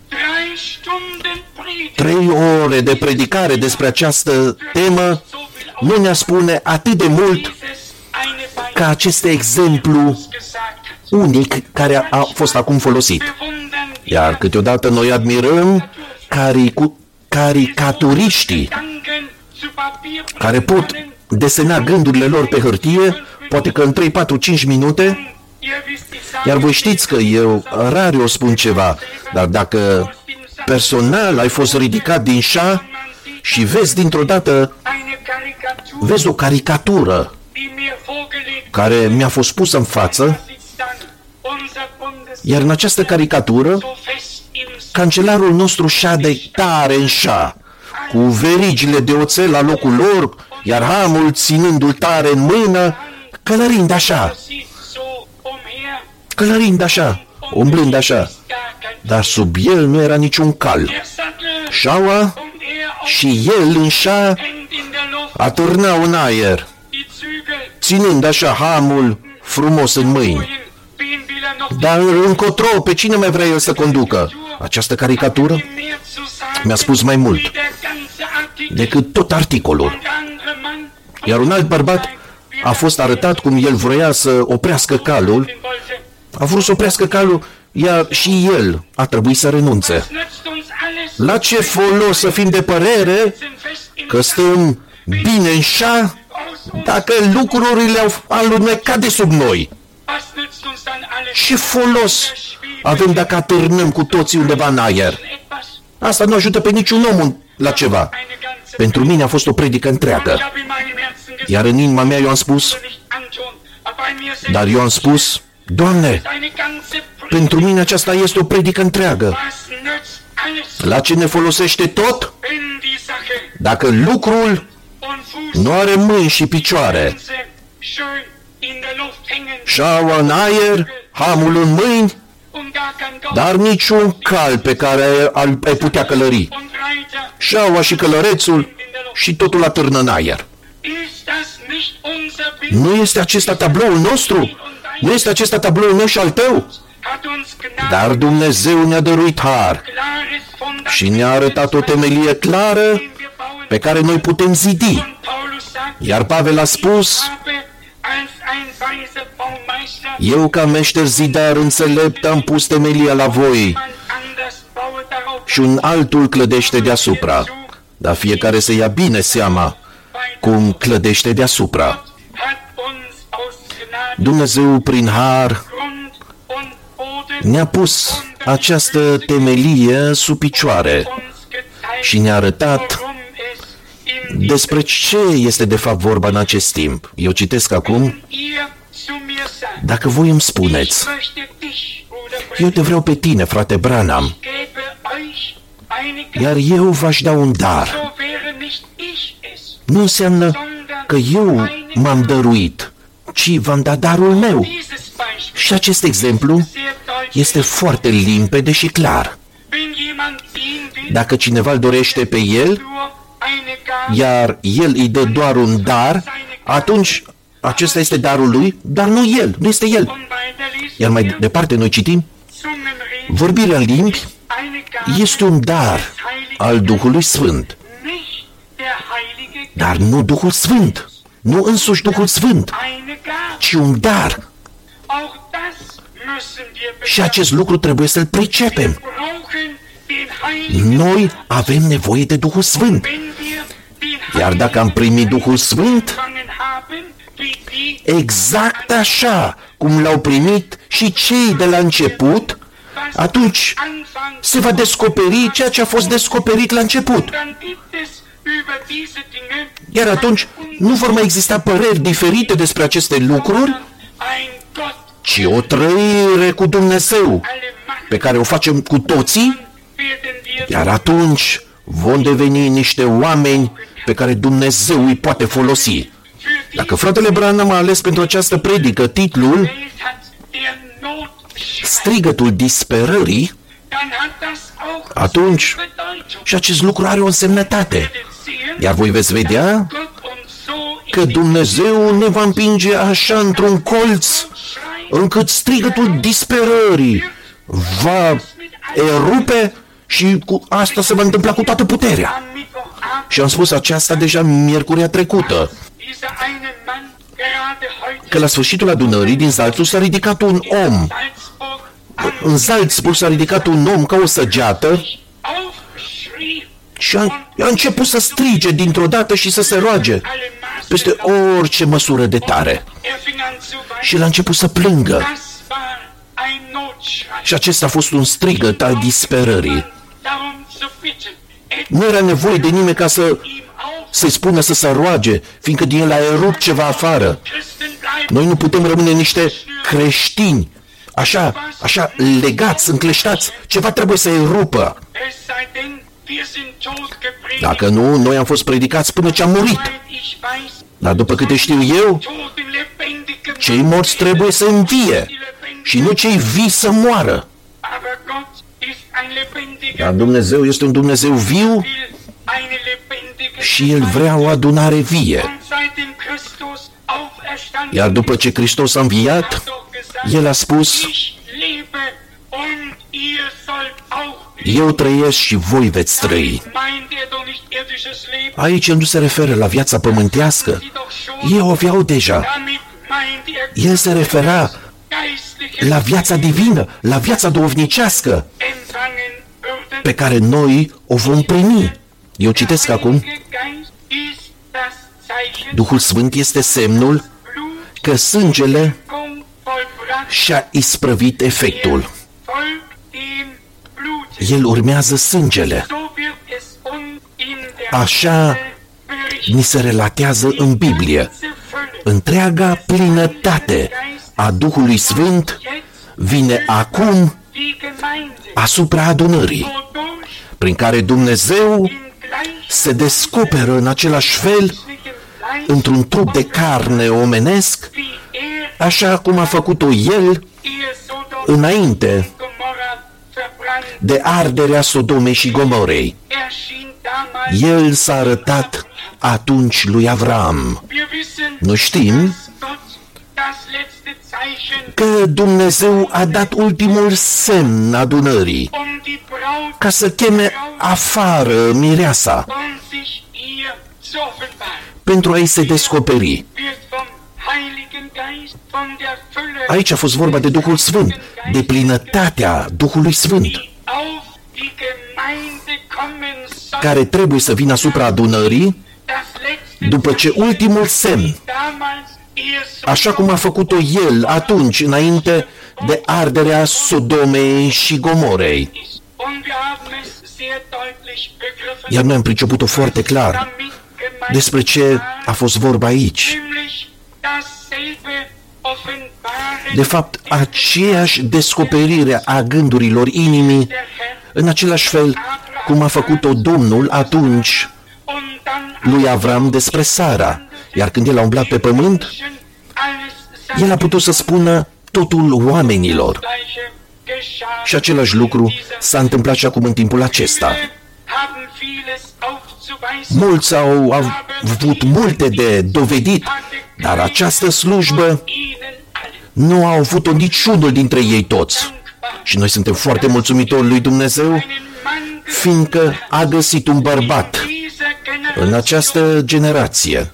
Trei ore de predicare despre această temă nu ne spune atât de mult ca acest exemplu unic care a fost acum folosit. Iar câteodată noi admirăm caricu- caricaturiștii care pot desena gândurile lor pe hârtie, poate că în trei, patru, cinci minute. Iar voi știți că eu rar eu spun ceva, dar dacă personal ai fost ridicat din șa și vezi dintr-o dată, vezi o caricatură care mi-a fost pusă în față, iar în această caricatură, cancelarul nostru șade tare în șa, cu verigile de oțel la locul lor, iar hamul ținându-l tare în mână, călărind așa, călărind așa, umblând așa, dar sub el nu era niciun cal. Șaua și el în șa atârnau în aer, ținând așa hamul frumos în mâini. Dar încotro, pe cine mai vrea el să conducă? Această caricatură mi-a spus mai mult decât tot articolul. Iar un alt bărbat a fost arătat cum el vroia să oprească calul, a vrut să oprească calul, iar și el a trebuit să renunțe. La ce folos să fim de părere că stăm bine în șa dacă lucrurile au alunecat de sub noi? Ce folos avem dacă atârnăm cu toții undeva în aer? Asta nu ajută pe niciun om la ceva. Pentru mine a fost o predică întreagă. Iar în inima mea eu am spus, Dar eu am spus, Doamne, pentru mine aceasta este o predică întreagă. La ce ne folosește tot? Dacă lucrul nu are mâini și picioare, șaua în aer, hamul în mâini, dar niciun cal pe care ai putea călări. Șaua și călărețul și totul atârnă în aer. Nu este acesta tabloul nostru? Nu este acesta tabloul meu și al tău? Dar Dumnezeu ne-a dăruit har și ne-a arătat o temelie clară pe care noi putem zidi. Iar Pavel a spus, eu ca meșter zidar înțelept am pus temelia la voi și un altul clădește deasupra. Dar fiecare să ia bine seama cum clădește deasupra. Dumnezeu prin har ne-a pus această temelie sub picioare și ne-a arătat despre ce este de fapt vorba în acest timp. Eu citesc acum, dacă voi îmi spuneți, eu te vreau pe tine, frate Branham, iar eu v-aș da un dar, nu înseamnă că eu m-am dăruit, ci v-am dat darul meu. Și acest exemplu este foarte limpede și clar. Dacă cineva îl dorește pe el, iar el îi dă doar un dar, atunci acesta este darul lui, dar nu el, nu este el. Iar mai departe noi citim, vorbirea în limbi este un dar al Duhului Sfânt, dar nu Duhul Sfânt, nu însuși Duhul Sfânt, ci un dar. Și acest lucru trebuie să-l pricepem. Noi avem nevoie de Duhul Sfânt. Iar dacă am primit Duhul Sfânt, exact așa cum l-au primit și cei de la început, atunci se va descoperi ceea ce a fost descoperit la început. Iar atunci nu vor mai exista păreri diferite despre aceste lucruri, ci o trăire cu Dumnezeu, pe care o facem cu toții, iar atunci vom deveni niște oameni pe care Dumnezeu îi poate folosi. Dacă fratele Branham a ales pentru această predică titlul Strigătul disperării, atunci și acest lucru are o însemnătate. Iar voi veți vedea că Dumnezeu ne va împinge așa într-un colț, încât strigătul disperării va erupe și cu asta se va întâmpla cu toată puterea. Și am spus aceasta deja miercurea trecută, că la sfârșitul adunării din Salzburg s-a ridicat un om. În Salzburg s-a ridicat un om ca o săgeată și a, a început să strige dintr-o dată și să se roage peste orice măsură de tare. Și l-a început să plângă. Și acesta a fost un strigăt al disperării. Nu era nevoie de nimeni ca să să-i spună să se roage, fiindcă din el a erupt ceva afară. Noi nu putem rămâne niște creștini, așa, așa legați, încleștați. Ceva trebuie să erupă. Dacă nu, noi am fost predicați până ce am murit. Dar după câte știu eu, cei morți trebuie să învie și nu cei vii să moară. Dar Dumnezeu este un Dumnezeu viu și El vrea o adunare vie. Iar după ce Hristos a înviat, El a spus, eu trăiesc și voi veți trăi. Aici El nu se referă la viața pământească. Ei o aveau deja. El se refera la viața divină, la viața duhovnicească, pe care noi o vom primi. Eu citesc acum, Duhul Sfânt este semnul că sângele și-a isprăvit efectul. El urmează sângele. Așa ni se relatează în Biblie. întreaga plinătate a Duhului Sfânt vine acum asupra adunării, prin care Dumnezeu se descoperă în același fel într-un trup de carne omenesc, așa cum a făcut-o El înainte de arderea Sodomei și Gomorei. El s-a arătat atunci lui Avram. Noi știm că Dumnezeu a dat ultimul semn adunării ca să cheme afară mireasa pentru a-i se descoperi. Aici a fost vorba de Duhul Sfânt, de plinătatea Duhului Sfânt, care trebuie să vină asupra adunării după ce ultimul semn, așa cum a făcut-o El atunci înainte de arderea Sodomei și Gomorei. Iar noi am priceput-o foarte clar despre ce a fost vorba aici. De fapt, aceeași descoperire a gândurilor inimii, în același fel cum a făcut-o Domnul atunci lui Avram despre Sara. Iar când el a umblat pe pământ, el a putut să spună totul oamenilor. Și același lucru s-a întâmplat și acum în timpul acesta. Mulți au avut multe de dovedit, dar această slujbă nu a avut-o niciunul dintre ei toți. Și noi suntem foarte mulțumitori lui Dumnezeu, fiindcă a găsit un bărbat în această generație.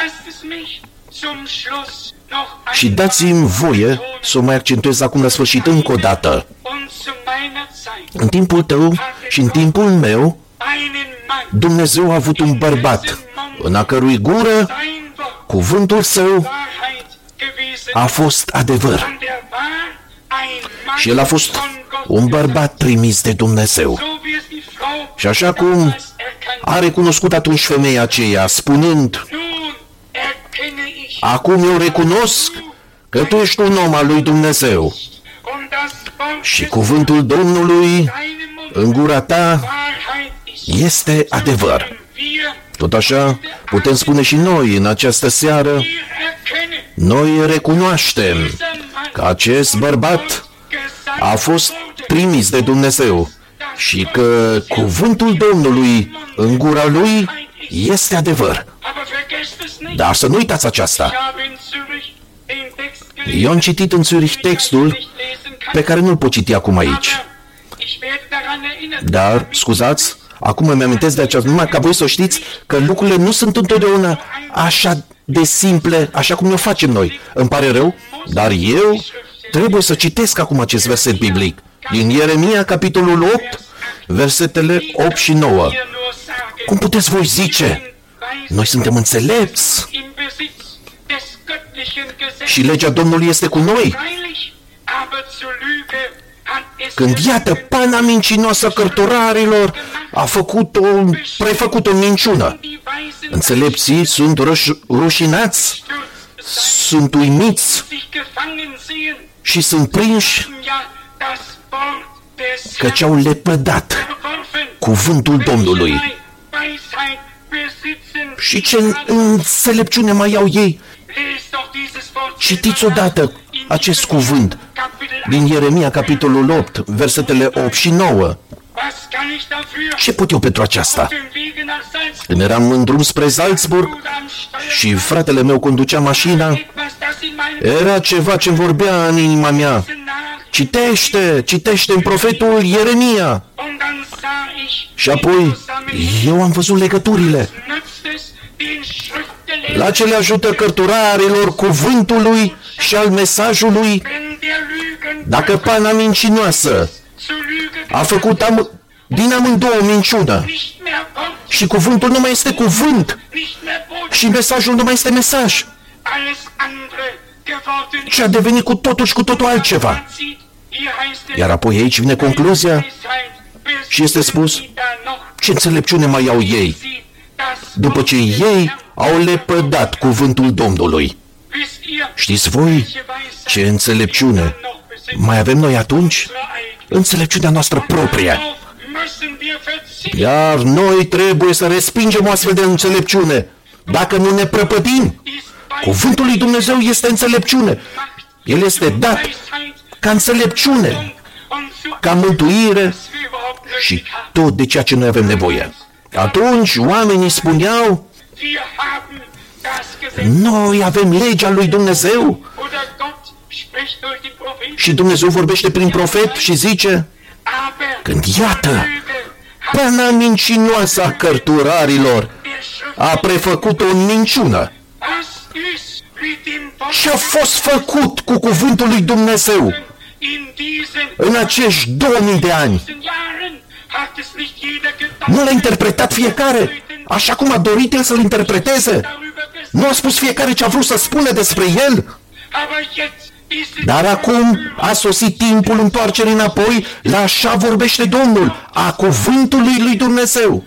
Și dați-mi voie să o mai accentuez acum la sfârșit încă o dată. În timpul tău și în timpul meu, Dumnezeu a avut un bărbat în a cărui gură cuvântul său a fost adevăr. Și el a fost un bărbat trimis de Dumnezeu. Și așa cum a recunoscut atunci femeia aceea, spunând: acum eu recunosc că tu ești un om al lui Dumnezeu și cuvântul Domnului în gura ta este adevăr. Tot așa putem spune și noi în această seară: noi recunoaștem că acest bărbat a fost trimis de Dumnezeu și că cuvântul Domnului în gura lui este adevăr. Dar să nu uitați aceasta. Eu am citit în Zurich textul pe care nu-l pot citi acum aici. Dar, scuzați, acum îmi amintesc de aceasta, numai ca voi să știți că lucrurile nu sunt întotdeauna așa de simple, așa cum ne facem noi. Îmi pare rău, dar eu trebuie să citesc acum acest verset biblic. Din Ieremia, capitolul opt, versetele opt și nouă. Cum puteți voi zice? Noi suntem înțelepți și legea Domnului este cu noi. Când, iată, pana mincinoasă cărturarilor a făcut-o, prefăcut o minciună. Înțelepții sunt ruș- rușinați, sunt uimiți și sunt prinși căci au lepădat cuvântul Domnului. Și ce înțelepciune mai au ei? Citiți odată acest cuvânt din Ieremia, capitolul opt, versetele opt și nouă. Ce pot eu pentru aceasta? Când eram în drum spre Salzburg și fratele meu conducea mașina, era ceva ce vorbea în inima mea. Citește, citește în profetul Ieremia. Și apoi eu am văzut legăturile. La ce le ajută cărturarilor cuvântului și al mesajului? Dacă pana mincinoasă a făcut am, din amândouă minciună și cuvântul nu mai este cuvânt și mesajul nu mai este mesaj, ce a devenit cu totul și cu totul altceva. Iar apoi aici vine concluzia și este spus: ce înțelepciune mai au ei după ce ei au lepădat cuvântul Domnului. Știți voi ce înțelepciune mai avem noi atunci? Înțelepciunea noastră proprie. Iar noi trebuie să respingem o astfel de înțelepciune. Dacă nu ne prăpădim, cuvântul lui Dumnezeu este înțelepciune. El este dat ca înțelepciune, ca mântuire și tot de ceea ce noi avem nevoie. Atunci oamenii spuneau, noi avem legea lui Dumnezeu și Dumnezeu vorbește prin profet și zice, când iată, pana mincinoasă a cărturarilor a prefăcut o minciună. Ce-a fost făcut cu cuvântul lui Dumnezeu în acești două mii de ani? Nu l-a interpretat fiecare așa cum a dorit el să-l interpreteze. Nu a spus fiecare ce a vrut să spună despre el. Dar acum a sosit timpul întoarcerii înapoi la așa vorbește Domnul, a cuvântului lui Dumnezeu.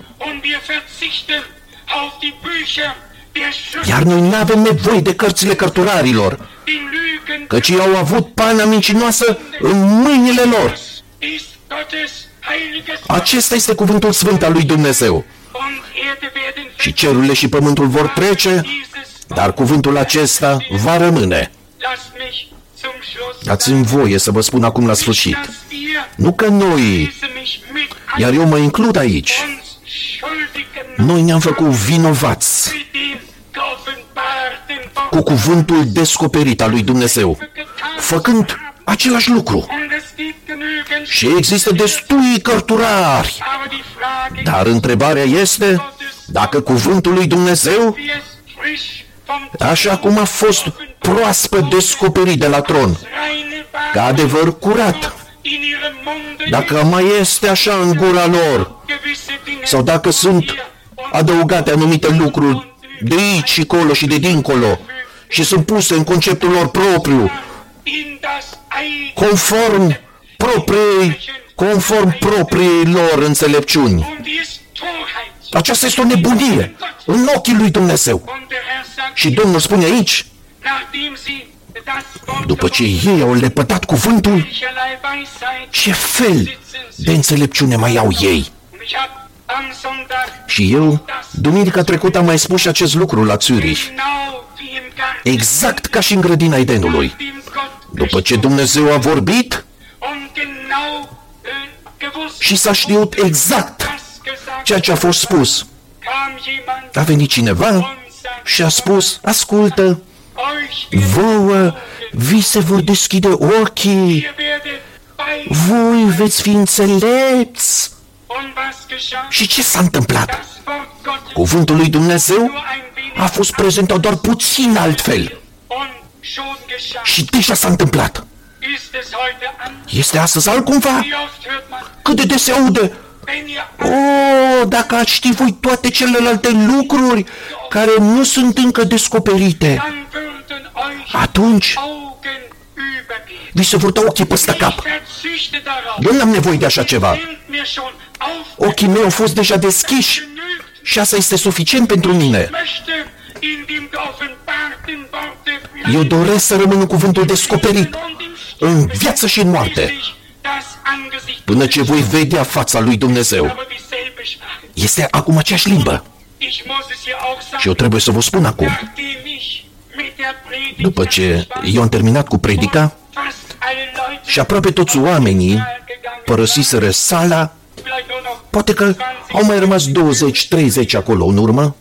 Iar noi nu avem nevoie de cărțile cărturarilor, căci ei au avut pana mincinoasă în mâinile lor. Acesta este cuvântul sfânt al lui Dumnezeu. Și cerurile și pământul vor trece, dar cuvântul acesta va rămâne. Dați-mi voie să vă spun acum la sfârșit. Nu că noi, iar eu mă includ aici, noi ne-am făcut vinovați cu cuvântul descoperit al lui Dumnezeu, făcând același lucru. Și există destui cărturari. Dar întrebarea este dacă cuvântul lui Dumnezeu, așa cum a fost proaspăt descoperit de la tron, ca adevăr curat, dacă mai este așa în gura lor, sau dacă sunt adăugate anumite lucruri de aici și colo și de dincolo și sunt puse în conceptul lor propriu, conform propriei, conform propriei lor înțelepciuni. Aceasta este o nebunie în ochii lui Dumnezeu. Și Domnul spune aici, după ce ei au lepădat cuvântul, ce fel de înțelepciune mai au ei? Și eu, duminica trecută, am mai spus și acest lucru la Zürich. Exact ca și în grădina Edenului. După ce Dumnezeu a vorbit și s-a știut exact ceea ce a fost spus, a venit cineva și a spus, ascultă, vouă vi se vor deschide ochii, voi veți fi înțelepți. Și ce s-a întâmplat? Cuvântul lui Dumnezeu a fost prezentat doar puțin altfel. Și deja s-a întâmplat. Este astăzi altcumva? Cât de des se aude? O, dacă ați ști voi toate celelalte lucruri care nu sunt încă descoperite, atunci vi se vor da ochii peste cap. Eu n-am nevoie de așa ceva. Ochii mei au fost deja deschiși și asta este suficient pentru mine. Eu doresc să rămân în cuvântul descoperit, în viață și în moarte, până ce voi vedea fața lui Dumnezeu. Este acum aceeași limbă. Și eu trebuie să vă spun acum, după ce eu am terminat cu predica și aproape toți oamenii părăsiseră sala, poate că au mai rămas douăzeci treizeci acolo în urmă,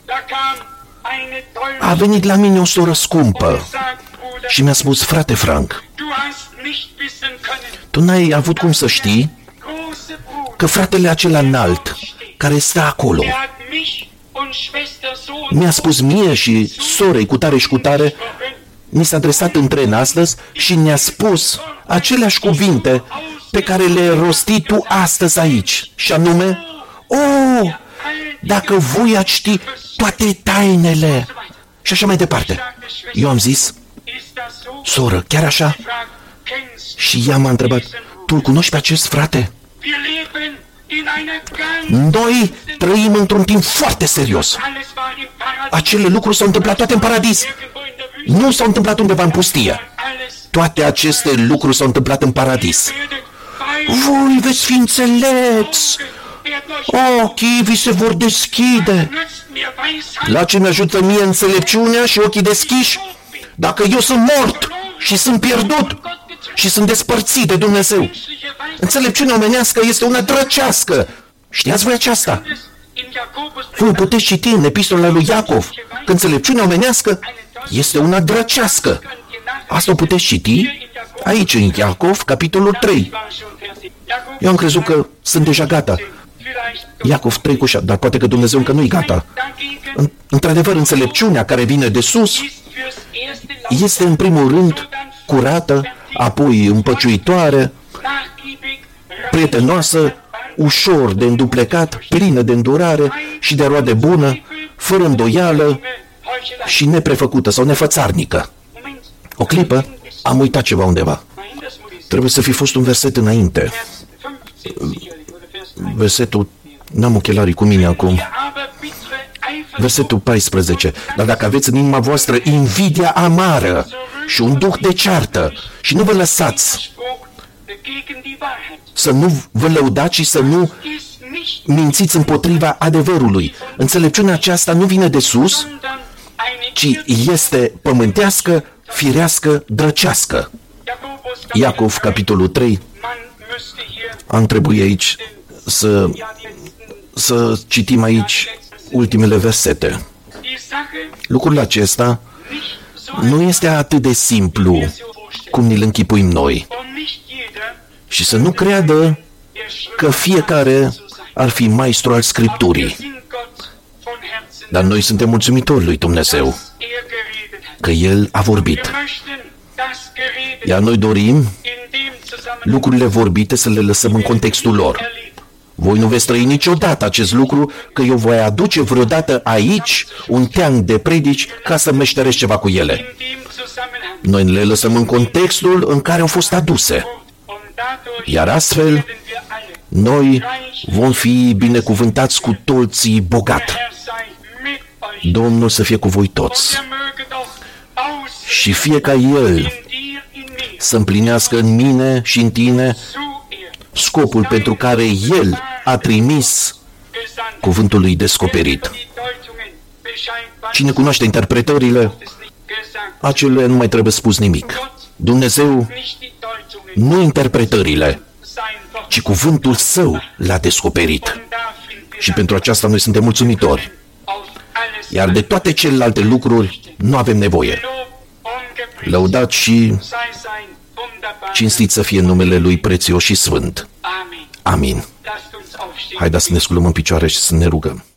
a venit la mine o soră scumpă și mi-a spus, frate Frank, tu n-ai avut cum să știi că fratele acela înalt, care stă acolo, mi-a spus mie și sorei cu tare și cu tare, mi s-a adresat în tren astăzi și ne-a spus aceleași cuvinte pe care le-ai rostit tu astăzi aici, și anume, oh, dacă voi ați ști toate tainele, și așa mai departe. Eu am zis, soră, chiar așa? Și ea m-a întrebat, tu îl cunoști pe acest frate? Noi trăim într-un timp foarte serios. Acele lucruri s-au întâmplat toate în paradis. nu s-au întâmplat undeva în pustie. Toate aceste lucruri s-au întâmplat în paradis. Voi veți fi înțelepți. Ochii vi se vor deschide. La ce mi-ajută mie înțelepciunea și ochii deschiși? Dacă eu sunt mort și sunt pierdut și sunt despărțit de Dumnezeu. Înțelepciunea omenească este una drăcească. Știați voi aceasta? Voi puteți citi în epistola lui Iacov că înțelepciunea omenească este una drăcească. Asta o puteți citi aici în Iacov, capitolul trei. Eu am crezut că sunt deja gata. Iacov trei cu șapte, dar poate că Dumnezeu încă nu-i gata. Într-adevăr, înțelepciunea care vine de sus este în primul rând curată, apoi împăciuitoare, prietenoasă, ușor de înduplecat, plină de îndurare și de roade bună, fără îndoială și neprefăcută sau nefățarnică. O clipă, am uitat ceva undeva. Trebuie să fi fost un verset înainte. Versetul, n-am ochelarii cu mine acum. Versetul paisprezece. Dar dacă aveți în inima voastră invidia amară și un duh de ceartă și nu vă lăsați să nu vă lăudați și să nu mințiți împotriva adevărului. Înțelepciunea aceasta nu vine de sus, ci este pământească, firească, drăcească. Iacov, capitolul trei. Am trebuit aici să, să citim aici ultimele versete. Lucrul acesta nu este atât de simplu cum ni-l închipuim noi. Și să nu creadă că fiecare ar fi maestru al Scripturii. Dar noi suntem mulțumitori lui Dumnezeu că El a vorbit. Iar noi dorim lucrurile vorbite să le lăsăm în contextul lor. Voi nu veți trăi niciodată acest lucru, că eu voi aduce vreodată aici un teanc de predici ca să meșteresc ceva cu ele. Noi le lăsăm în contextul în care au fost aduse. Iar astfel, noi vom fi binecuvântați cu toții bogat. Domnul să fie cu voi toți. Și fie ca El să împlinească în mine și în tine scopul pentru care El a trimis cuvântul lui descoperit. Cine cunoaște interpretările, acele nu mai trebuie spus nimic. Dumnezeu nu interpretările, ci cuvântul Său l-a descoperit. Și pentru aceasta noi suntem mulțumitori. Iar de toate celelalte lucruri nu avem nevoie. Lăudat și cinstit să fie numele Lui prețios și sfânt. Amin. Haideți să ne sculăm în picioare și să ne rugăm.